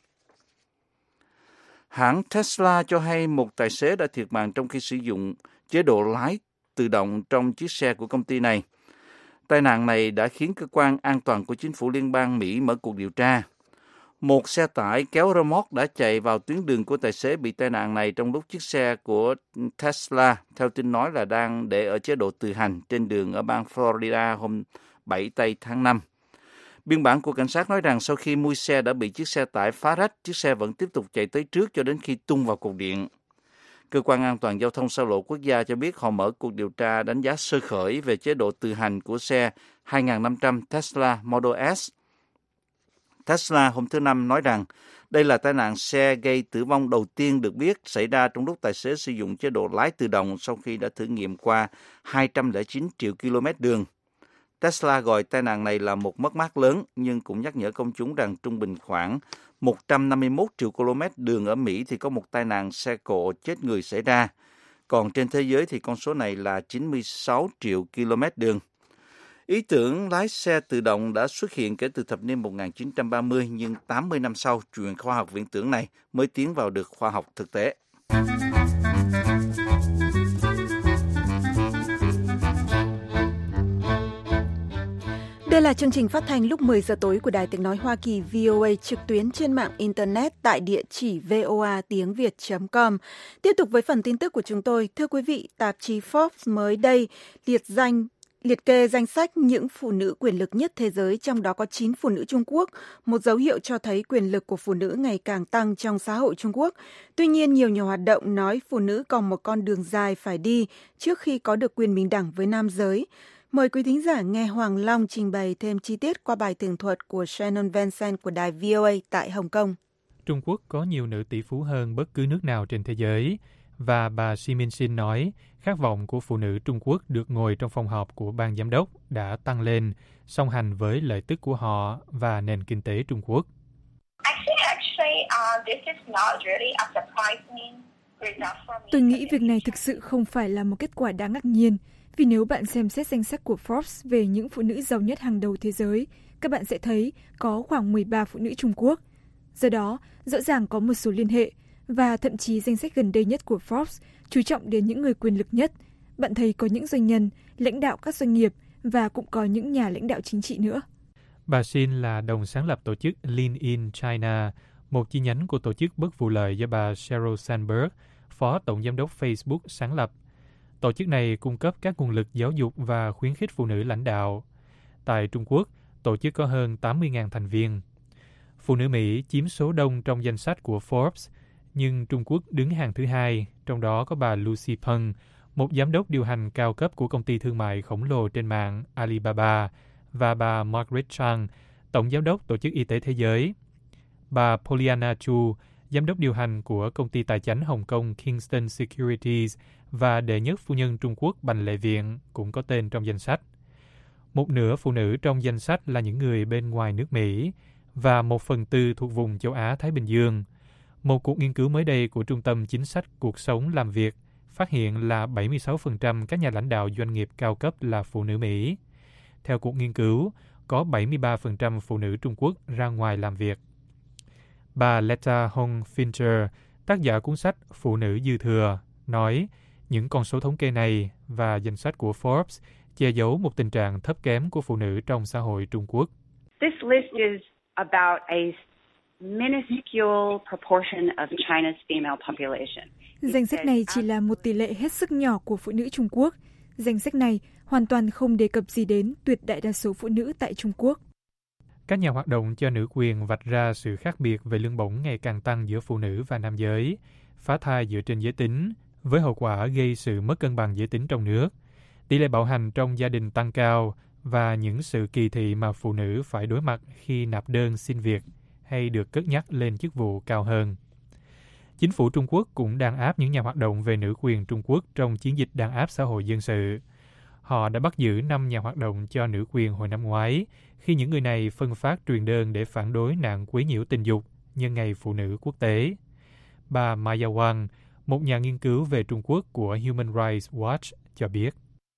Hãng Tesla cho hay một tài xế đã thiệt mạng trong khi sử dụng chế độ lái tự động trong chiếc xe của công ty này. Tai nạn này đã khiến cơ quan an toàn của chính phủ liên bang Mỹ mở cuộc điều tra. Một xe tải kéo rơ moóc đã chạy vào tuyến đường của tài xế bị tai nạn này trong lúc chiếc xe của Tesla, theo tin nói là đang để ở chế độ tự hành trên đường ở bang Florida hôm 7 tây tháng 5. Biên bản của cảnh sát nói rằng sau khi mui xe đã bị chiếc xe tải phá rách, chiếc xe vẫn tiếp tục chạy tới trước cho đến khi tung vào cột điện. Cơ quan an toàn giao thông xa lộ quốc gia cho biết họ mở cuộc điều tra đánh giá sơ khởi về chế độ tự hành của xe 2500 Tesla Model S. Tesla hôm thứ Năm nói rằng đây là tai nạn xe gây tử vong đầu tiên được biết xảy ra trong lúc tài xế sử dụng chế độ lái tự động sau khi đã thử nghiệm qua 209 triệu km đường. Tesla gọi tai nạn này là một mất mát lớn, nhưng cũng nhắc nhở công chúng rằng trung bình khoảng 151 triệu km đường ở Mỹ thì có một tai nạn xe cộ chết người xảy ra. Còn trên thế giới thì con số này là 96 triệu km đường. Ý tưởng lái xe tự động đã xuất hiện kể từ thập niên 1930, nhưng 80 năm sau, chuyện khoa học viễn tưởng này mới tiến vào được khoa học thực tế. Đây là chương trình phát thanh lúc 10 giờ tối của Đài Tiếng Nói Hoa Kỳ VOA trực tuyến trên mạng Internet tại địa chỉ voatiếngviet.com. Tiếp tục với phần tin tức của chúng tôi. Thưa quý vị, tạp chí Forbes mới đây liệt kê danh sách những phụ nữ quyền lực nhất thế giới, trong đó có 9 phụ nữ Trung Quốc, một dấu hiệu cho thấy quyền lực của phụ nữ ngày càng tăng trong xã hội Trung Quốc. Tuy nhiên, nhiều nhà hoạt động nói phụ nữ còn một con đường dài phải đi trước khi có được quyền bình đẳng với nam giới. Mời quý thính giả nghe Hoàng Long trình bày thêm chi tiết qua bài tường thuật của Shannon Vincent của đài VOA tại Hồng Kông. Trung Quốc có nhiều nữ tỷ phú hơn bất cứ nước nào trên thế giới, và bà Xi Minxin nói khát vọng của phụ nữ Trung Quốc được ngồi trong phòng họp của ban giám đốc đã tăng lên, song hành với lợi tức của họ và nền kinh tế Trung Quốc. Tôi nghĩ việc này thực sự không phải là một kết quả đáng ngạc nhiên, vì nếu bạn xem xét danh sách của Forbes về những phụ nữ giàu nhất hàng đầu thế giới, các bạn sẽ thấy có khoảng 13 phụ nữ Trung Quốc. Do đó, rõ ràng có một số liên hệ, và thậm chí danh sách gần đây nhất của Forbes chú trọng đến những người quyền lực nhất. Bạn thấy có những doanh nhân, lãnh đạo các doanh nghiệp và cũng có những nhà lãnh đạo chính trị nữa. Bà Xin là đồng sáng lập tổ chức Lean In China, một chi nhánh của tổ chức bất vụ lợi do bà Sheryl Sandberg, phó tổng giám đốc Facebook sáng lập. Tổ chức này cung cấp các nguồn lực giáo dục và khuyến khích phụ nữ lãnh đạo. Tại Trung Quốc, tổ chức có hơn 80.000 thành viên. Phụ nữ Mỹ chiếm số đông trong danh sách của Forbes, nhưng Trung Quốc đứng hàng thứ hai, trong đó có bà Lucy Peng, một giám đốc điều hành cao cấp của công ty thương mại khổng lồ trên mạng Alibaba, và bà Margaret Chan, tổng giám đốc Tổ chức Y tế Thế giới. Bà Pollyanna Chu, giám đốc điều hành của công ty tài chánh Hồng Kông Kingston Securities, và đệ nhất phu nhân Trung Quốc Bành Lệ Viện cũng có tên trong danh sách. Một nửa phụ nữ trong danh sách là những người bên ngoài nước Mỹ, và 1/4 thuộc vùng châu Á-Thái Bình Dương. Một cuộc nghiên cứu mới đây của Trung tâm Chính sách Cuộc sống làm việc phát hiện là 76% các nhà lãnh đạo doanh nghiệp cao cấp là phụ nữ Mỹ. Theo cuộc nghiên cứu, có 73% phụ nữ Trung Quốc ra ngoài làm việc. Bà Letta Hong Fincher, tác giả cuốn sách Phụ nữ dư thừa, nói những con số thống kê này và danh sách của Forbes che giấu một tình trạng thấp kém của phụ nữ trong xã hội Trung Quốc. This list is about a minuscule proportion of China's female population. Danh sách này chỉ là một tỷ lệ hết sức nhỏ của phụ nữ Trung Quốc. Danh sách này hoàn toàn không đề cập gì đến tuyệt đại đa số phụ nữ tại Trung Quốc. Các nhà hoạt động cho nữ quyền vạch ra sự khác biệt về lương bổng ngày càng tăng giữa phụ nữ và nam giới, phá thai dựa trên giới tính, với hậu quả gây sự mất cân bằng giới tính trong nước, tỷ lệ bạo hành trong gia đình tăng cao và những sự kỳ thị mà phụ nữ phải đối mặt khi nộp đơn xin việc hay được cất nhắc lên chức vụ cao hơn. Chính phủ Trung Quốc cũng đàn áp những nhà hoạt động về nữ quyền Trung Quốc trong chiến dịch đàn áp xã hội dân sự. Họ đã bắt giữ 5 nhà hoạt động cho nữ quyền hồi năm ngoái, khi những người này phân phát truyền đơn để phản đối nạn quấy nhiễu tình dục nhân ngày phụ nữ quốc tế. Bà Maya Wang, một nhà nghiên cứu về Trung Quốc của Human Rights Watch, cho biết.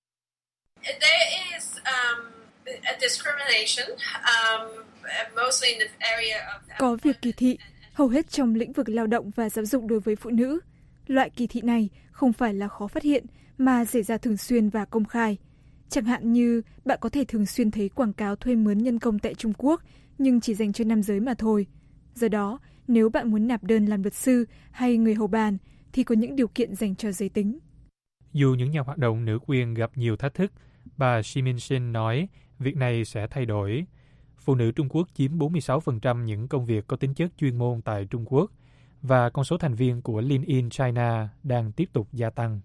Có việc kỳ thị, hầu hết trong lĩnh vực lao động và giáo dục đối với phụ nữ. Loại kỳ thị này không phải là khó phát hiện, mà xảy ra thường xuyên và công khai. Chẳng hạn như bạn có thể thường xuyên thấy quảng cáo thuê mướn nhân công tại Trung Quốc, nhưng chỉ dành cho nam giới mà thôi. Do đó, nếu bạn muốn nạp đơn làm luật sư hay người hầu bàn, thì có những điều kiện dành cho giới tính. Dù những nhà hoạt động nữ quyền gặp nhiều thách thức, bà Xi Minxin nói việc này sẽ thay đổi. Phụ nữ Trung Quốc chiếm 46% những công việc có tính chất chuyên môn tại Trung Quốc, và con số thành viên của Lean In China đang tiếp tục gia tăng.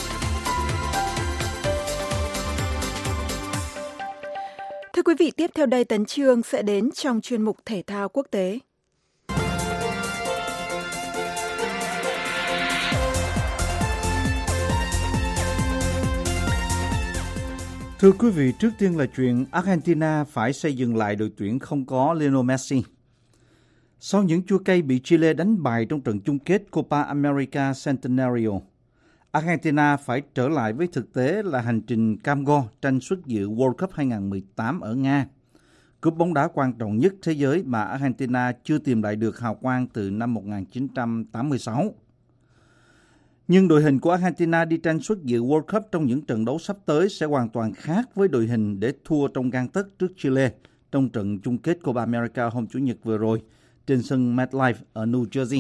Thưa quý vị, tiếp theo đây Tấn Chương sẽ đến trong chuyên mục Thể thao quốc tế. Thưa quý vị, trước tiên là chuyện Argentina phải xây dựng lại đội tuyển không có Lionel Messi. Sau những chua cay bị Chile đánh bại trong trận chung kết Copa America Centenario, Argentina phải trở lại với thực tế là hành trình cam go tranh suất dự World Cup 2018 ở Nga, cúp bóng đá quan trọng nhất thế giới mà Argentina chưa tìm lại được hào quang từ năm 1986. Nhưng đội hình của Argentina đi tranh suất dự World Cup trong những trận đấu sắp tới sẽ hoàn toàn khác với đội hình để thua trong gang tấc trước Chile trong trận chung kết Copa America hôm Chủ nhật vừa rồi trên sân MetLife ở New Jersey.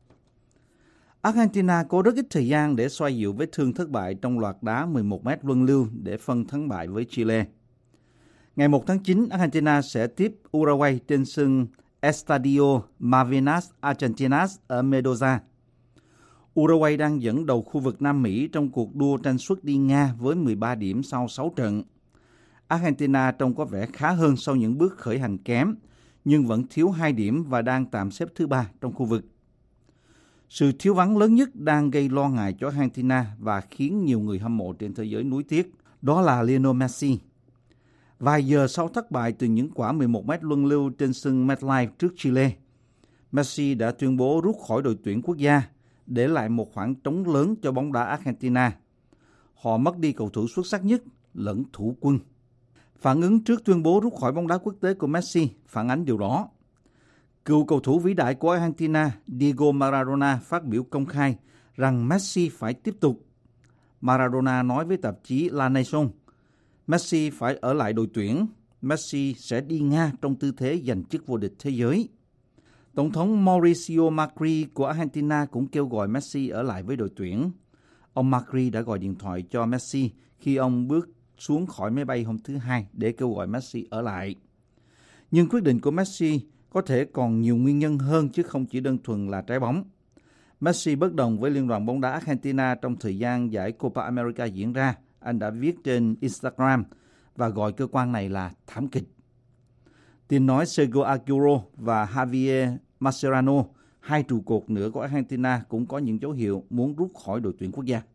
Argentina có rất ít thời gian để xoa dịu vết thương thất bại trong loạt đá 11 mét luân lưu để phân thắng bại với Chile. Ngày 1 tháng 9, Argentina sẽ tiếp Uruguay trên sân Estadio Malvinas Argentinas ở Mendoza. Uruguay đang dẫn đầu khu vực Nam Mỹ trong cuộc đua tranh suất đi Nga với 13 điểm sau 6 trận. Argentina trông có vẻ khá hơn sau những bước khởi hành kém, nhưng vẫn thiếu 2 điểm và đang tạm xếp thứ 3 trong khu vực. Sự thiếu vắng lớn nhất đang gây lo ngại cho Argentina và khiến nhiều người hâm mộ trên thế giới nuối tiếc, đó là Lionel Messi. Vài giờ sau thất bại từ những quả 11 mét luân lưu trên sân MetLife trước Chile, Messi đã tuyên bố rút khỏi đội tuyển quốc gia, để lại một khoảng trống lớn cho bóng đá Argentina. Họ mất đi cầu thủ xuất sắc nhất lẫn thủ quân. Phản ứng trước tuyên bố rút khỏi bóng đá quốc tế của Messi phản ánh điều đó. Cựu cầu thủ vĩ đại của Argentina Diego Maradona phát biểu công khai rằng Messi phải tiếp tục. Maradona nói với tạp chí La Nación, Messi phải ở lại đội tuyển, Messi sẽ đi Nga trong tư thế giành chức vô địch thế giới. Tổng thống Mauricio Macri của Argentina cũng kêu gọi Messi ở lại với đội tuyển. Ông Macri đã gọi điện thoại cho Messi khi ông bước xuống khỏi máy bay hôm thứ Hai để kêu gọi Messi ở lại. Nhưng quyết định của Messi có thể còn nhiều nguyên nhân hơn chứ không chỉ đơn thuần là trái bóng. Messi bất đồng với Liên đoàn bóng đá Argentina trong thời gian giải Copa America diễn ra. Anh đã viết trên Instagram và gọi cơ quan này là thảm kịch. Tin nói Sergio Aguero và Javier Mascherano, hai trụ cột nữa của Argentina, cũng có những dấu hiệu muốn rút khỏi đội tuyển quốc gia.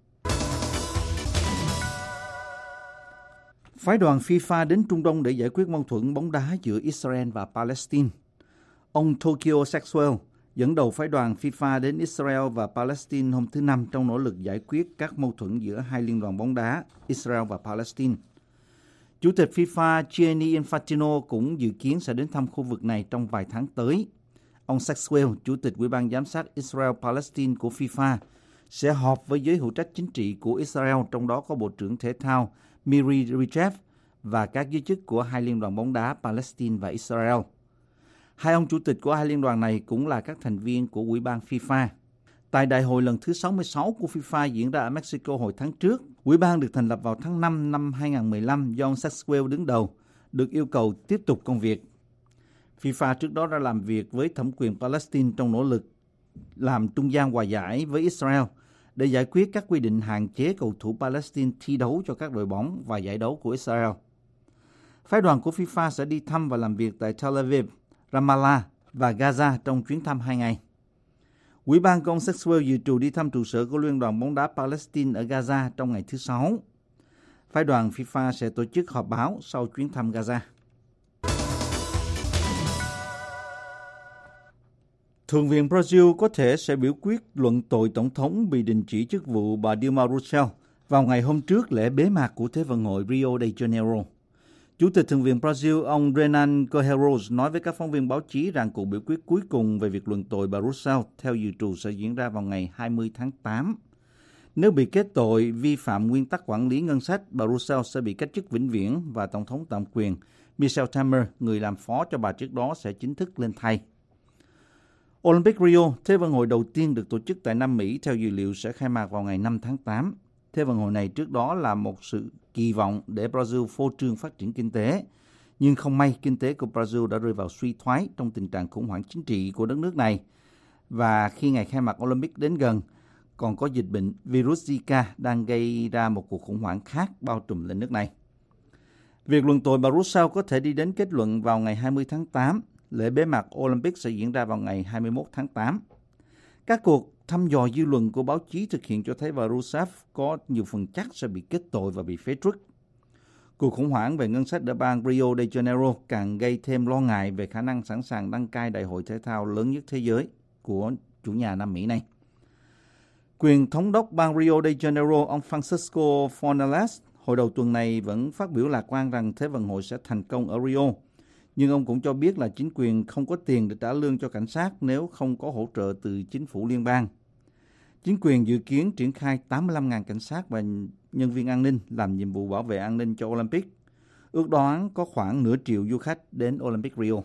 Phái đoàn FIFA đến Trung Đông để giải quyết mâu thuẫn bóng đá giữa Israel và Palestine. Ông Tokyo Sexwell dẫn đầu phái đoàn FIFA đến Israel và Palestine hôm thứ Năm trong nỗ lực giải quyết các mâu thuẫn giữa hai liên đoàn bóng đá Israel và Palestine. Chủ tịch FIFA Gianni Infantino cũng dự kiến sẽ đến thăm khu vực này trong vài tháng tới. Ông Sexwell, Chủ tịch Ủy ban Giám sát Israel-Palestine của FIFA, sẽ họp với giới hữu trách chính trị của Israel, trong đó có Bộ trưởng Thể thao Miri Regev và các giới chức của hai liên đoàn bóng đá Palestine và Israel. Hai ông chủ tịch của hai liên đoàn này cũng là các thành viên của Ủy ban FIFA. Tại đại hội lần thứ 66 của FIFA diễn ra ở Mexico hồi tháng trước, Ủy ban được thành lập vào tháng 5 năm 2015 do ông Sexwell đứng đầu, được yêu cầu tiếp tục công việc. FIFA trước đó đã làm việc với thẩm quyền Palestine trong nỗ lực làm trung gian hòa giải với Israel để giải quyết các quy định hạn chế cầu thủ Palestine thi đấu cho các đội bóng và giải đấu của Israel. Phái đoàn của FIFA sẽ đi thăm và làm việc tại Tel Aviv, Ramallah và Gaza trong chuyến thăm 2 ngày. Ủy ban của ông Sexwell dự trù đi thăm trụ sở của Liên đoàn bóng đá Palestine ở Gaza trong ngày thứ Sáu. Phái đoàn FIFA sẽ tổ chức họp báo sau chuyến thăm Gaza. Thượng viện Brazil có thể sẽ biểu quyết luận tội tổng thống bị đình chỉ chức vụ bà Dilma Rousseff vào ngày hôm trước lễ bế mạc của Thế vận hội Rio de Janeiro. Chủ tịch Thượng viện Brazil, ông Renan Calheiros nói với các phóng viên báo chí rằng cuộc biểu quyết cuối cùng về việc luận tội bà Rousseff theo dự trù sẽ diễn ra vào ngày 20 tháng 8. Nếu bị kết tội vi phạm nguyên tắc quản lý ngân sách, bà Rousseff sẽ bị cách chức vĩnh viễn và Tổng thống tạm quyền Michel Temer, người làm phó cho bà trước đó, sẽ chính thức lên thay. Olympic Rio, Thế vận hội đầu tiên được tổ chức tại Nam Mỹ, theo dữ liệu sẽ khai mạc vào ngày 5 tháng 8. Thế vận hội này trước đó là một sự kỳ vọng để Brazil phô trương phát triển kinh tế. Nhưng không may, kinh tế của Brazil đã rơi vào suy thoái trong tình trạng khủng hoảng chính trị của đất nước này. Và khi ngày khai mạc Olympic đến gần, còn có dịch bệnh virus Zika đang gây ra một cuộc khủng hoảng khác bao trùm lên nước này. Việc luận tội bà Rousseff có thể đi đến kết luận vào ngày 20 tháng 8. Lễ bế mạc Olympic sẽ diễn ra vào ngày 21 tháng 8. Các cuộc thăm dò dư luận của báo chí thực hiện cho thấy bà Rousseff có nhiều phần chắc sẽ bị kết tội và bị phế truất. Cuộc khủng hoảng về ngân sách ở bang Rio de Janeiro càng gây thêm lo ngại về khả năng sẵn sàng đăng cai đại hội thể thao lớn nhất thế giới của chủ nhà Nam Mỹ này. Quyền thống đốc bang Rio de Janeiro, ông Francisco Fornells, hồi đầu tuần này vẫn phát biểu lạc quan rằng Thế vận hội sẽ thành công ở Rio. Nhưng ông cũng cho biết là chính quyền không có tiền để trả lương cho cảnh sát nếu không có hỗ trợ từ chính phủ liên bang. Chính quyền dự kiến triển khai 85.000 cảnh sát và nhân viên an ninh làm nhiệm vụ bảo vệ an ninh cho Olympic. Ước đoán có khoảng nửa triệu du khách đến Olympic Rio.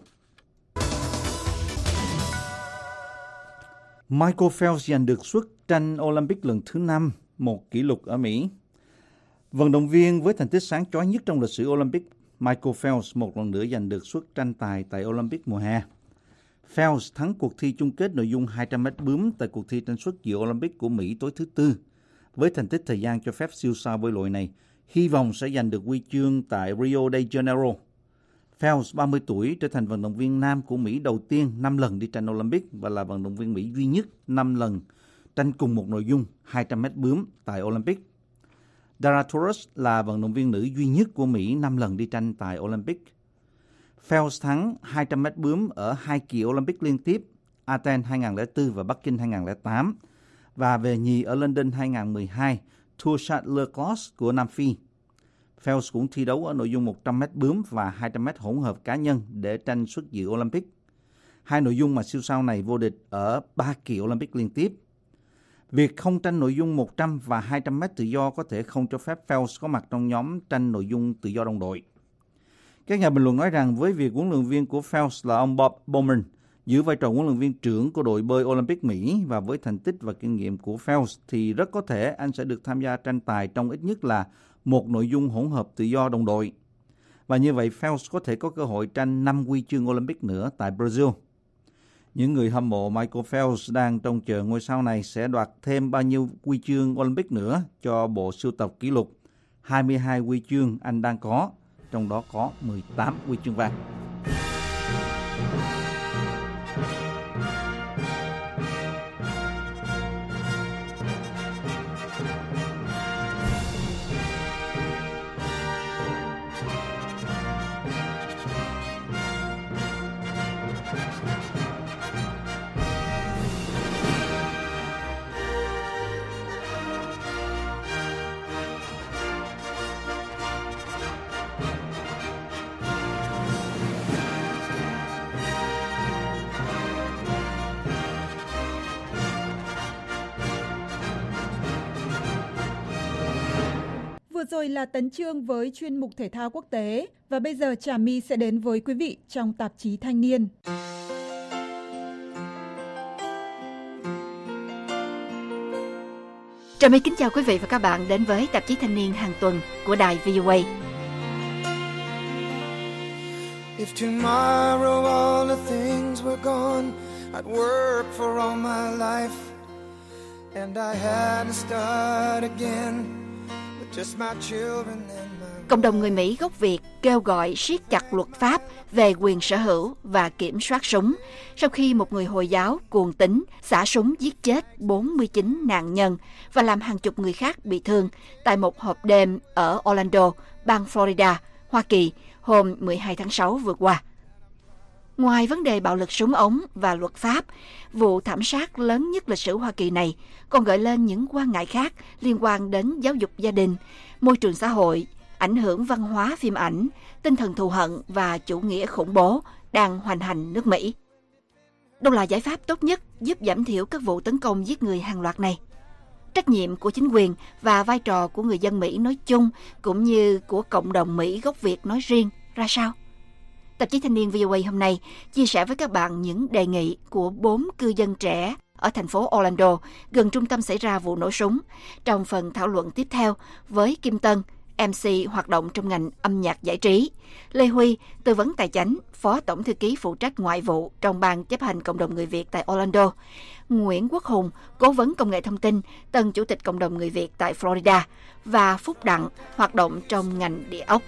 Michael Phelps giành được suất tranh Olympic lần thứ 5, một kỷ lục ở Mỹ. Vận động viên với thành tích sáng chói nhất trong lịch sử Olympic, Michael Phelps một lần nữa giành được suất tranh tài tại Olympic mùa hè. Phelps thắng cuộc thi chung kết nội dung 200 m bướm tại cuộc thi tranh suất dự Olympic của Mỹ tối thứ Tư. Với thành tích thời gian cho phép siêu sao bơi lội này, hy vọng sẽ giành được huy chương tại Rio de Janeiro. Phelps, 30 tuổi, trở thành vận động viên nam của Mỹ đầu tiên 5 lần đi tranh Olympic và là vận động viên Mỹ duy nhất 5 lần tranh cùng một nội dung 200 m bướm tại Olympic. Dara Torres là vận động viên nữ duy nhất của Mỹ 5 lần đi tranh tại Olympic. Phelps thắng 200 m bướm ở 2 kỳ Olympic liên tiếp, Athens 2004 và Bắc Kinh 2008, và về nhì ở London 2012, Tour Charles Leclerc của Nam Phi. Phelps cũng thi đấu ở nội dung 100 m bướm và 200 m hỗn hợp cá nhân để tranh suất dự Olympic. Hai nội dung mà siêu sao này vô địch ở 3 kỳ Olympic liên tiếp. Việc không tranh nội dung 100 và 200 m tự do có thể không cho phép Phelps có mặt trong nhóm tranh nội dung tự do đồng đội. Các nhà bình luận nói rằng với việc huấn luyện viên của Phelps là ông Bob Bowman giữ vai trò huấn luyện viên trưởng của đội bơi Olympic Mỹ và với thành tích và kinh nghiệm của Phelps thì rất có thể anh sẽ được tham gia tranh tài trong ít nhất là một nội dung hỗn hợp tự do đồng đội. Và như vậy Phelps có thể có cơ hội tranh 5 huy chương Olympic nữa tại Brazil. Những người hâm mộ Michael Phelps đang trông chờ ngôi sao này sẽ đoạt thêm bao nhiêu huy chương Olympic nữa cho bộ sưu tập kỷ lục 22 huy chương anh đang có, trong đó có 18 huy chương vàng. Vừa rồi là Tấn Chương với chuyên mục thể thao quốc tế và bây giờ Trà My sẽ đến với quý vị trong tạp chí Thanh niên. Trà My kính chào quý vị và các bạn đến với tạp chí Thanh niên hàng tuần của đài VOA. If tomorrow all the things were gone, I'd work for all my life, and I had to start again. Cộng đồng người Mỹ gốc Việt kêu gọi siết chặt luật pháp về quyền sở hữu và kiểm soát súng sau khi một người Hồi giáo cuồng tín xả súng giết chết 49 nạn nhân và làm hàng chục người khác bị thương tại một hộp đêm ở Orlando, bang Florida, Hoa Kỳ hôm 12 tháng 6 vừa qua. Ngoài vấn đề bạo lực súng ống và luật pháp, vụ thảm sát lớn nhất lịch sử Hoa Kỳ này còn gợi lên những quan ngại khác liên quan đến giáo dục gia đình, môi trường xã hội, ảnh hưởng văn hóa phim ảnh, tinh thần thù hận và chủ nghĩa khủng bố đang hoành hành nước Mỹ. Đâu là giải pháp tốt nhất giúp giảm thiểu các vụ tấn công giết người hàng loạt này? Trách nhiệm của chính quyền và vai trò của người dân Mỹ nói chung cũng như của cộng đồng Mỹ gốc Việt nói riêng ra sao? Tạp chí Thanh niên VOA hôm nay chia sẻ với các bạn những đề nghị của 4 cư dân trẻ ở thành phố Orlando, gần trung tâm xảy ra vụ nổ súng, trong phần thảo luận tiếp theo với Kim Tân, MC hoạt động trong ngành âm nhạc giải trí, Lê Huy, tư vấn tài chính, phó tổng thư ký phụ trách ngoại vụ trong ban chấp hành cộng đồng người Việt tại Orlando, Nguyễn Quốc Hùng, cố vấn công nghệ thông tin, tân chủ tịch cộng đồng người Việt tại Florida, và Phúc Đặng, hoạt động trong ngành địa ốc.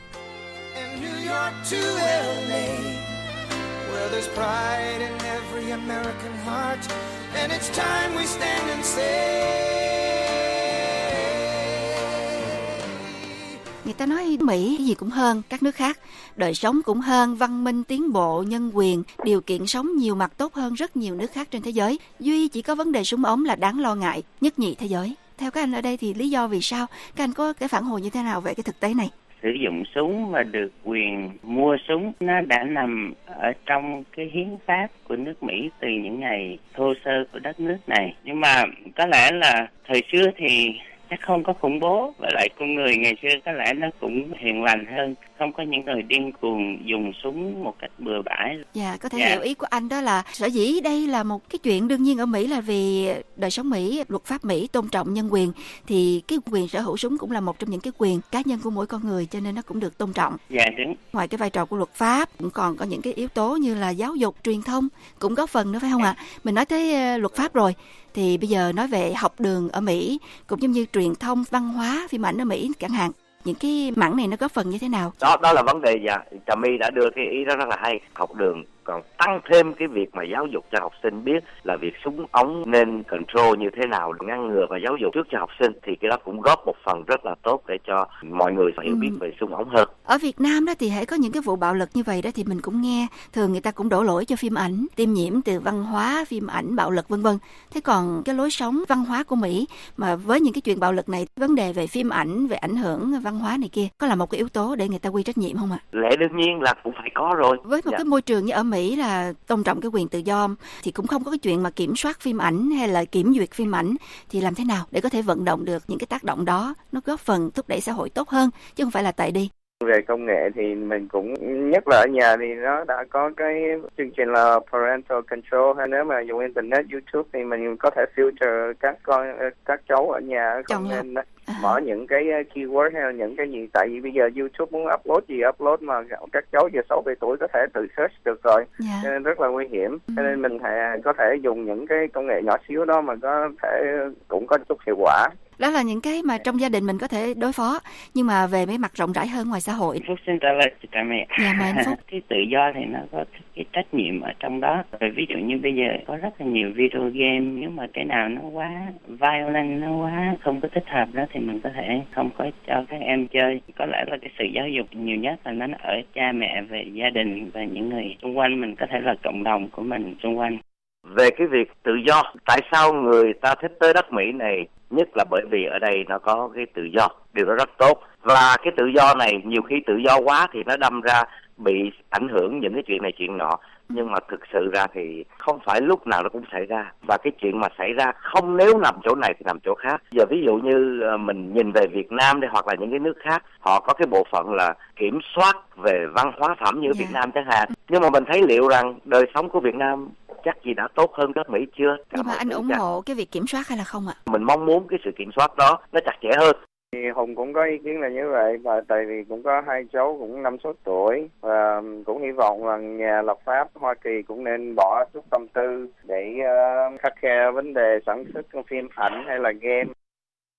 Người ta nói Mỹ cái gì cũng hơn các nước khác, đời sống cũng hơn, văn minh tiến bộ, nhân quyền, điều kiện sống nhiều mặt tốt hơn rất nhiều nước khác trên thế giới. Duy chỉ có vấn đề súng ống là đáng lo ngại nhất nhì thế giới. Theo các anh ở đây thì lý do vì sao? Các anh có cái phản hồi như thế nào về cái thực tế này? Sử dụng súng và được quyền mua súng nó đã nằm ở trong cái hiến pháp của nước Mỹ từ những ngày thô sơ của đất nước này. Nhưng mà có lẽ là thời xưa thì chắc không có khủng bố, và lại con người ngày xưa có lẽ nó cũng hiền lành hơn, không có những người điên cuồng dùng súng một cách bừa bãi. Dạ, có thể hiểu ý của anh đó là sở dĩ đây là một cái chuyện đương nhiên ở Mỹ là vì đời sống Mỹ, luật pháp Mỹ tôn trọng nhân quyền, thì cái quyền sở hữu súng cũng là một trong những cái quyền cá nhân của mỗi con người, cho nên nó cũng được tôn trọng. Dạ đúng. Ngoài cái vai trò của luật pháp cũng còn có những cái yếu tố như là giáo dục, truyền thông cũng góp phần nữa phải không ạ? Mình nói tới luật pháp rồi, thì bây giờ nói về học đường ở Mỹ, cũng giống như truyền thông, văn hóa, phim ảnh ở Mỹ chẳng hạn. Những cái mảng này nó góp phần như thế nào? Đó là vấn đề Trà My đã đưa cái ý đó rất là hay. Học đường còn tăng thêm cái việc mà giáo dục cho học sinh biết là việc súng ống nên control như thế nào, ngăn ngừa và giáo dục trước cho học sinh, thì cái đó cũng góp một phần rất là tốt để cho mọi người hiểu biết về súng ống hơn. Ở Việt Nam đó thì hễ có những cái vụ bạo lực như vậy đó thì mình cũng nghe thường người ta cũng đổ lỗi cho phim ảnh, tiêm nhiễm từ văn hóa, phim ảnh, bạo lực vân vân. Thế còn cái lối sống văn hóa của Mỹ mà với những cái chuyện bạo lực này, vấn đề về phim ảnh, về ảnh hưởng văn hóa này kia, có là một cái yếu tố để người ta quy trách nhiệm không ạ? Lẽ đương nhiên là cũng phải có rồi. Với một cái môi trường như ở Mỹ là tôn trọng cái quyền tự do thì cũng không có cái chuyện mà kiểm soát phim ảnh hay là kiểm duyệt phim ảnh, thì làm thế nào để có thể vận động được những cái tác động đó, nó góp phần thúc đẩy xã hội tốt hơn chứ không phải là tại đi. Về công nghệ thì mình cũng nhất là ở nhà thì nó đã có cái chương trình là parental control, hay nếu mà dùng internet, YouTube thì mình có thể filter các cháu ở nhà, không nên mở những cái keyword hay là những cái gì, tại vì bây giờ YouTube muốn upload gì upload mà các cháu giờ 6-7 tuổi có thể tự search được rồi, cho nên rất là nguy hiểm. Cho nên mình có thể dùng những cái công nghệ nhỏ xíu đó mà có thể cũng có chút hiệu quả. Đó là những cái mà trong gia đình mình có thể đối phó, nhưng mà về mấy mặt rộng rãi hơn ngoài xã hội. Phúc xin trả lời cho mẹ. Dạ, mời anh Phúc. Cái tự do thì nó có cái trách nhiệm ở trong đó. Rồi ví dụ như bây giờ có rất là nhiều video game, nếu mà cái nào nó quá violent, nó quá không có thích hợp đó thì mình có thể không có cho các em chơi. Có lẽ là cái sự giáo dục nhiều nhất là nó ở cha mẹ, về gia đình và những người xung quanh mình, có thể là cộng đồng của mình xung quanh. Về cái việc tự do, tại sao người ta thích tới đất Mỹ này? Nhất là bởi vì ở đây nó có cái tự do, điều đó rất tốt. Và cái tự do này nhiều khi tự do quá thì nó đâm ra bị ảnh hưởng những cái chuyện này chuyện nọ. Nhưng mà thực sự ra thì không phải lúc nào nó cũng xảy ra. Và cái chuyện mà xảy ra không nếu nằm chỗ này thì nằm chỗ khác. Giờ ví dụ như mình nhìn về Việt Nam đây, hoặc là những cái nước khác, họ có cái bộ phận là kiểm soát về văn hóa phẩm như Việt Nam chẳng hạn. Nhưng mà mình thấy liệu rằng đời sống của Việt Nam chắc gì đã tốt hơn đất Mỹ chưa? Nhưng mà anh ủng hộ cái việc kiểm soát hay là không ạ? Mình mong muốn cái sự kiểm soát đó nó chặt chẽ hơn. Thì Hùng cũng có ý kiến là như vậy, và tại vì cũng có hai cháu cũng 5-6 tuổi, và cũng hy vọng là nhà lập pháp Hoa Kỳ cũng nên bỏ chút tâm tư để khắt khe vấn đề sản xuất phim ảnh hay là game.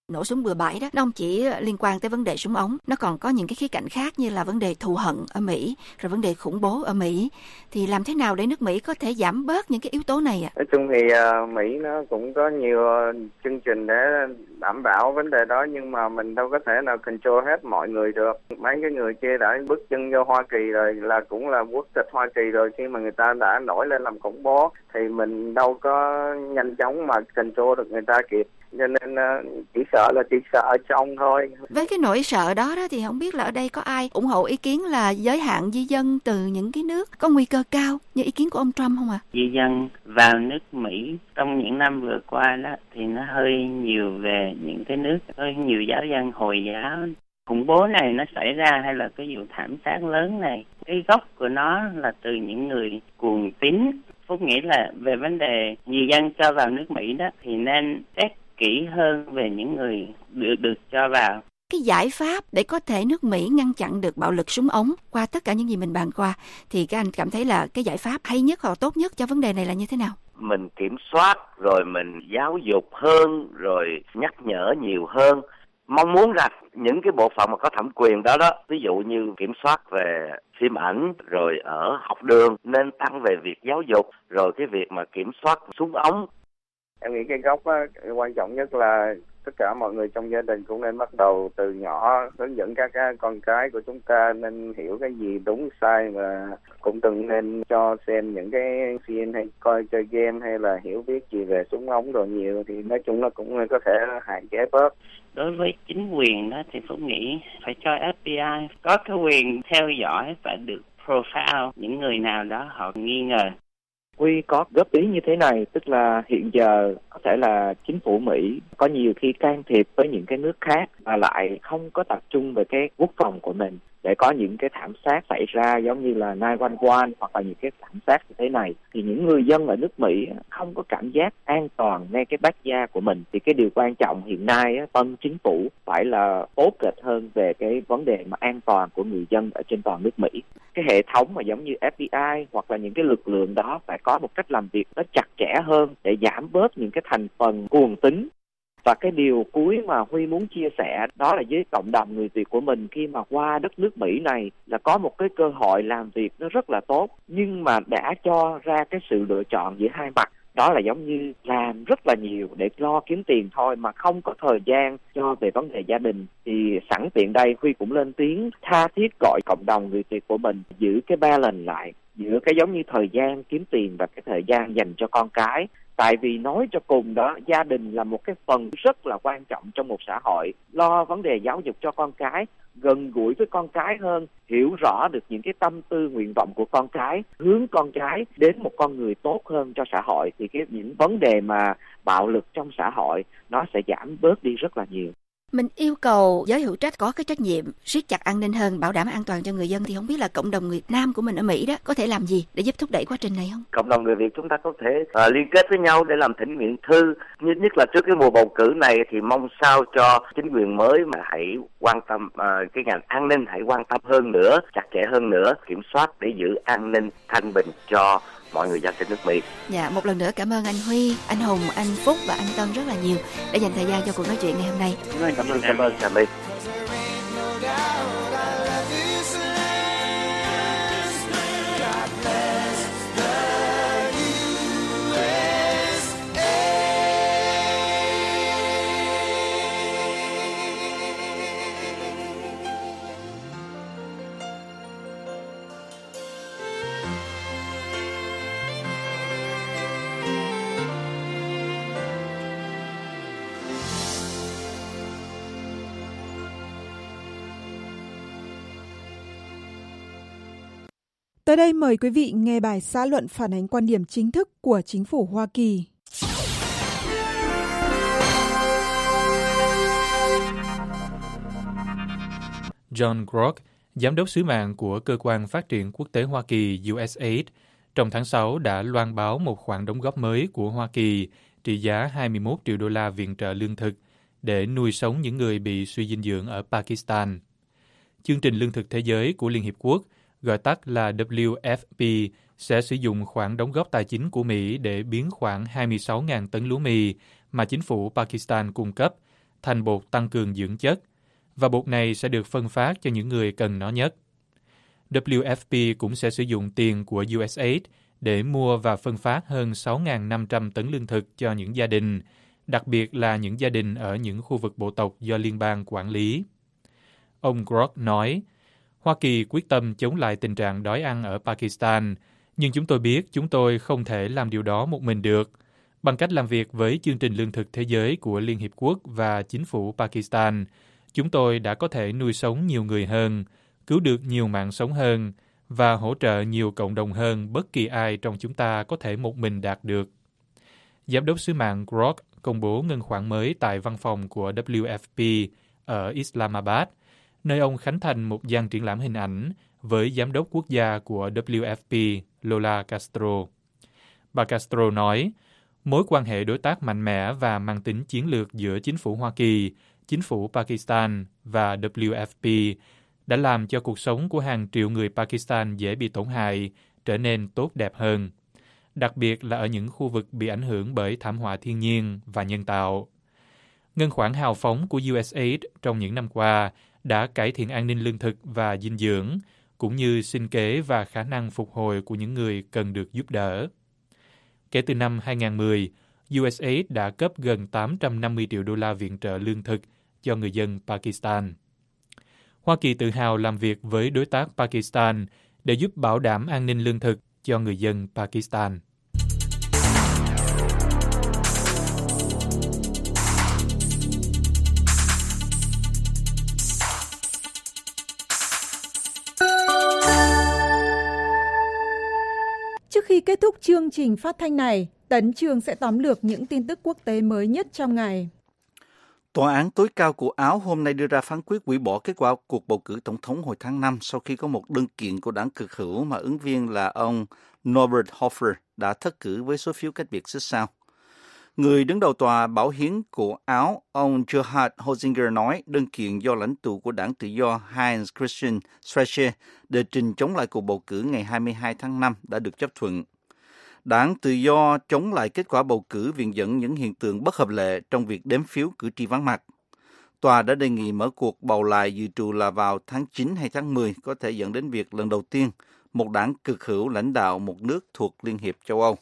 Nổ súng bừa bãi đó, nó không chỉ liên quan tới vấn đề súng ống, nó còn có những cái khía cạnh khác như là vấn đề thù hận ở Mỹ, rồi vấn đề khủng bố ở Mỹ. Thì làm thế nào để nước Mỹ có thể giảm bớt những cái yếu tố này ạ? Nói chung thì Mỹ nó cũng có nhiều chương trình để đảm bảo vấn đề đó, nhưng mà mình đâu có thể nào control hết mọi người được. Mấy cái người kia đã bước chân vô Hoa Kỳ rồi, là cũng là quốc tịch Hoa Kỳ rồi, khi mà người ta đã nổi lên làm khủng bố thì mình đâu có nhanh chóng mà control được người ta kịp. Cho nên chỉ sợ ở trong thôi. Với cái nỗi sợ đó thì không biết là ở đây có ai ủng hộ ý kiến là giới hạn di dân từ những cái nước có nguy cơ cao như ý kiến của ông Trump không ạ? Di dân vào nước Mỹ trong những năm vừa qua đó thì nó hơi nhiều về những cái nước có nhiều giáo dân Hồi giáo. Khủng bố này nó xảy ra hay là cái vụ thảm sát lớn này, cái gốc của nó là từ những người cuồng tín. Phúc nghĩ là về vấn đề di dân cho vào nước Mỹ đó thì nên xét kỹ hơn về những người được cho vào. Cái giải pháp để có thể nước Mỹ ngăn chặn được bạo lực súng ống qua tất cả những gì mình bàn qua, thì các anh cảm thấy là cái giải pháp hay nhất hoặc tốt nhất cho vấn đề này là như thế nào? Mình kiểm soát, rồi mình giáo dục hơn, rồi nhắc nhở nhiều hơn. Mong muốn rằng những cái bộ phận mà có thẩm quyền đó, ví dụ như kiểm soát về phim ảnh, rồi ở học đường nên tăng về việc giáo dục, rồi cái việc mà kiểm soát súng ống. Em nghĩ cái gốc quan trọng nhất là tất cả mọi người trong gia đình cũng nên bắt đầu từ nhỏ, hướng dẫn các con cái của chúng ta nên hiểu cái gì đúng sai, và cũng từng nên cho xem những cái phim hay coi chơi game hay là hiểu biết gì về súng ống rồi nhiều, thì nói chung là cũng có thể hạn chế bớt. Đối với chính quyền đó thì Phúc nghĩ phải cho FBI có cái quyền theo dõi và được profile những người nào đó họ nghi ngờ. Quy có góp ý như thế này, tức là hiện giờ có thể là chính phủ Mỹ có nhiều khi can thiệp với những cái nước khác mà lại không có tập trung về cái quốc phòng của mình, để có những cái thảm sát xảy ra giống như là 9/11 hoặc là những cái thảm sát như thế này, thì những người dân ở nước Mỹ không có cảm giác an toàn ngay cái backyard của mình. Thì cái điều quan trọng hiện nay tân chính phủ phải là tốt kịch hơn về cái vấn đề mà an toàn của người dân ở trên toàn nước Mỹ. Cái hệ thống mà giống như FBI hoặc là những cái lực lượng đó phải có một cách làm việc nó chặt chẽ hơn để giảm bớt những cái thành phần cuồng tín. Và cái điều cuối mà Huy muốn chia sẻ đó là với cộng đồng người Việt của mình, khi mà qua đất nước Mỹ này là có một cái cơ hội làm việc nó rất là tốt, nhưng mà đã cho ra cái sự lựa chọn giữa hai mặt. Đó là giống như làm rất là nhiều để lo kiếm tiền thôi mà không có thời gian cho về vấn đề gia đình. Thì sẵn tiện đây Huy cũng lên tiếng tha thiết gọi cộng đồng người Việt của mình giữ cái balance lại giữa cái giống như thời gian kiếm tiền và cái thời gian dành cho con cái. Tại vì nói cho cùng đó, gia đình là một cái phần rất là quan trọng trong một xã hội. Lo vấn đề giáo dục cho con cái, gần gũi với con cái hơn, hiểu rõ được những cái tâm tư nguyện vọng của con cái, hướng con cái đến một con người tốt hơn cho xã hội, thì những vấn đề mà bạo lực trong xã hội nó sẽ giảm bớt đi rất là nhiều. Mình yêu cầu giới hữu trách có cái trách nhiệm siết chặt an ninh hơn, bảo đảm an toàn cho người dân, thì không biết là cộng đồng người Việt Nam của mình ở Mỹ đó có thể làm gì để giúp thúc đẩy quá trình này không? Cộng đồng người Việt chúng ta có thể liên kết với nhau để làm thỉnh nguyện thư, nhất là trước cái mùa bầu cử này, thì mong sao cho chính quyền mới mà hãy quan tâm cái ngành an ninh, hãy quan tâm hơn nữa, chặt chẽ hơn nữa, kiểm soát để giữ an ninh thanh bình cho mọi người dân trên nước Mỹ. Dạ, một lần nữa cảm ơn anh Huy, anh Hùng, anh Phúc và anh Tân rất là nhiều đã dành thời gian cho cuộc nói chuyện ngày hôm nay. Cảm ơn Trà My. Tới đây mời quý vị nghe bài xã luận phản ánh quan điểm chính thức của chính phủ Hoa Kỳ. John Grok, giám đốc sứ mạng của Cơ quan Phát triển Quốc tế Hoa Kỳ USAID, trong tháng 6 đã loan báo một khoản đóng góp mới của Hoa Kỳ trị giá 21 triệu đô la viện trợ lương thực để nuôi sống những người bị suy dinh dưỡng ở Pakistan. Chương trình Lương thực Thế giới của Liên Hiệp Quốc, gọi tắt là WFP, sẽ sử dụng khoản đóng góp tài chính của Mỹ để biến khoảng 26.000 tấn lúa mì mà chính phủ Pakistan cung cấp thành bột tăng cường dưỡng chất, và bột này sẽ được phân phát cho những người cần nó nhất. WFP cũng sẽ sử dụng tiền của USAID để mua và phân phát hơn 6.500 tấn lương thực cho những gia đình, đặc biệt là những gia đình ở những khu vực bộ tộc do liên bang quản lý. Ông Grock nói, Hoa Kỳ quyết tâm chống lại tình trạng đói ăn ở Pakistan, nhưng chúng tôi biết chúng tôi không thể làm điều đó một mình được. Bằng cách làm việc với chương trình lương thực thế giới của Liên Hiệp Quốc và chính phủ Pakistan, chúng tôi đã có thể nuôi sống nhiều người hơn, cứu được nhiều mạng sống hơn và hỗ trợ nhiều cộng đồng hơn bất kỳ ai trong chúng ta có thể một mình đạt được. Giám đốc sứ mạng Grock công bố ngân khoản mới tại văn phòng của WFP ở Islamabad, nơi ông khánh thành một gian triển lãm hình ảnh với giám đốc quốc gia của WFP Lola Castro. Bà Castro nói, mối quan hệ đối tác mạnh mẽ và mang tính chiến lược giữa chính phủ Hoa Kỳ, chính phủ Pakistan và WFP đã làm cho cuộc sống của hàng triệu người Pakistan dễ bị tổn hại trở nên tốt đẹp hơn, đặc biệt là ở những khu vực bị ảnh hưởng bởi thảm họa thiên nhiên và nhân tạo. Ngân khoản hào phóng của USAID trong những năm qua đã cải thiện an ninh lương thực và dinh dưỡng, cũng như sinh kế và khả năng phục hồi của những người cần được giúp đỡ. Kể từ năm 2010, USAID đã cấp gần 850 triệu đô la viện trợ lương thực cho người dân Pakistan. Hoa Kỳ tự hào làm việc với đối tác Pakistan để giúp bảo đảm an ninh lương thực cho người dân Pakistan. Trước khi kết thúc chương trình phát thanh này, Tấn Trường sẽ tóm lược những tin tức quốc tế mới nhất trong ngày. Tòa án tối cao của Áo hôm nay đưa ra phán quyết hủy bỏ kết quả cuộc bầu cử tổng thống hồi tháng 5 sau khi có một đơn kiện của đảng cực hữu mà ứng viên là ông Norbert Hofer đã thất cử với số phiếu cách biệt xích sao. Người đứng đầu tòa bảo hiến của Áo, ông Gerhard Holzinger nói đơn kiện do lãnh tụ của đảng tự do Heinz Christian Strache đề trình chống lại cuộc bầu cử ngày 22 tháng 5 đã được chấp thuận. Đảng Tự do chống lại kết quả bầu cử viện dẫn những hiện tượng bất hợp lệ trong việc đếm phiếu cử tri vắng mặt. Tòa đã đề nghị mở cuộc bầu lại dự trù là vào tháng 9 hay tháng 10 có thể dẫn đến việc lần đầu tiên một đảng cực hữu lãnh đạo một nước thuộc Liên hiệp châu Âu.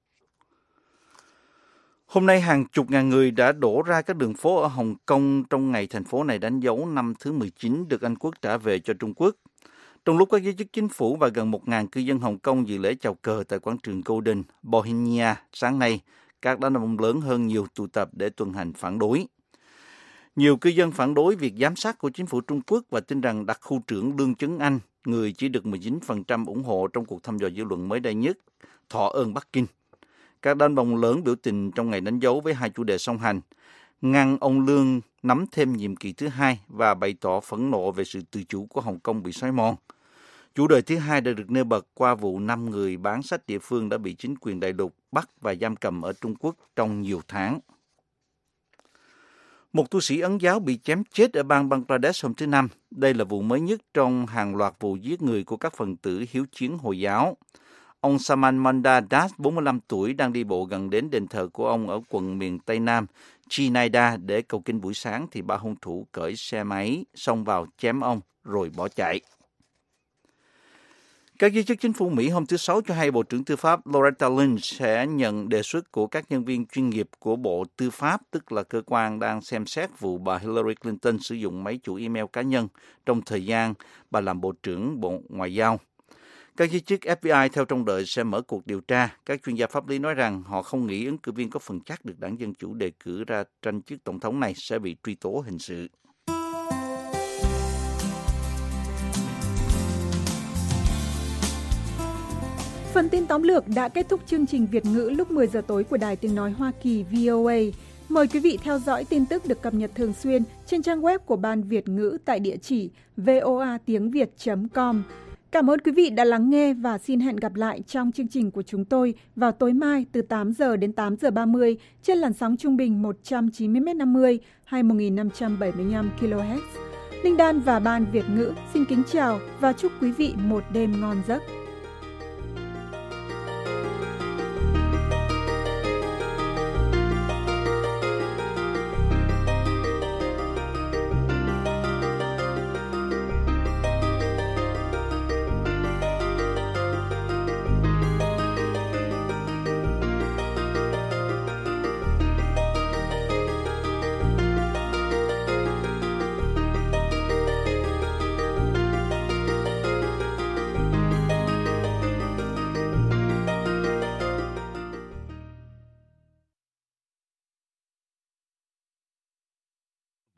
Hôm nay hàng chục ngàn người đã đổ ra các đường phố ở Hồng Kông trong ngày thành phố này đánh dấu năm thứ 19 được Anh quốc trả về cho Trung Quốc. Trong lúc các giới chức chính phủ và gần 1.000 cư dân Hồng Kông dự lễ chào cờ tại quảng trường Golden, Bohemia sáng nay, các đám đông lớn hơn nhiều tụ tập để tuần hành phản đối. Nhiều cư dân phản đối việc giám sát của chính phủ Trung Quốc và tin rằng đặc khu trưởng Lương Chấn Anh, người chỉ được 19% ủng hộ trong cuộc thăm dò dư luận mới đây nhất, thọ ơn Bắc Kinh. Các đám đông lớn biểu tình trong ngày đánh dấu với hai chủ đề song hành, ngăn ông Lương nắm thêm nhiệm kỳ thứ hai và bày tỏ phẫn nộ về sự tự chủ của Hồng Kông bị xói mòn. Chủ đề thứ hai đã được nêu bật qua vụ 5 người bán sách địa phương đã bị chính quyền đại lục bắt và giam cầm ở Trung Quốc trong nhiều tháng. Một tu sĩ Ấn giáo bị chém chết ở bang Bangladesh hôm thứ Năm. Đây là vụ mới nhất trong hàng loạt vụ giết người của các phần tử hiếu chiến Hồi giáo. Ông Saman Manda Das, 45 tuổi, đang đi bộ gần đến đền thờ của ông ở quận miền Tây Nam Chinaida để cầu kinh buổi sáng thì ba hung thủ cởi xe máy xông vào chém ông rồi bỏ chạy. Các giới chức chính phủ Mỹ hôm thứ Sáu cho hay Bộ trưởng Tư pháp Loretta Lynch sẽ nhận đề xuất của các nhân viên chuyên nghiệp của Bộ Tư pháp, tức là cơ quan đang xem xét vụ bà Hillary Clinton sử dụng máy chủ email cá nhân trong thời gian bà làm Bộ trưởng Bộ Ngoại giao. Các giới chức FBI theo trông đợi sẽ mở cuộc điều tra. Các chuyên gia pháp lý nói rằng họ không nghĩ ứng cử viên có phần chắc được đảng Dân Chủ đề cử ra tranh chức tổng thống này sẽ bị truy tố hình sự. Phần tin tóm lược đã kết thúc chương trình Việt ngữ lúc 10 giờ tối của Đài Tiếng Nói Hoa Kỳ VOA. Mời quý vị theo dõi tin tức được cập nhật thường xuyên trên trang web của Ban Việt ngữ tại địa chỉ voatiengviet.com. Cảm ơn quý vị đã lắng nghe và xin hẹn gặp lại trong chương trình của chúng tôi vào tối mai từ 8 giờ đến 8 giờ 30 trên làn sóng trung bình 190m50 hay 1575 kHz. Linh Đan và Ban Việt ngữ xin kính chào và chúc quý vị một đêm ngon giấc.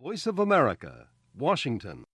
Voice of America, Washington.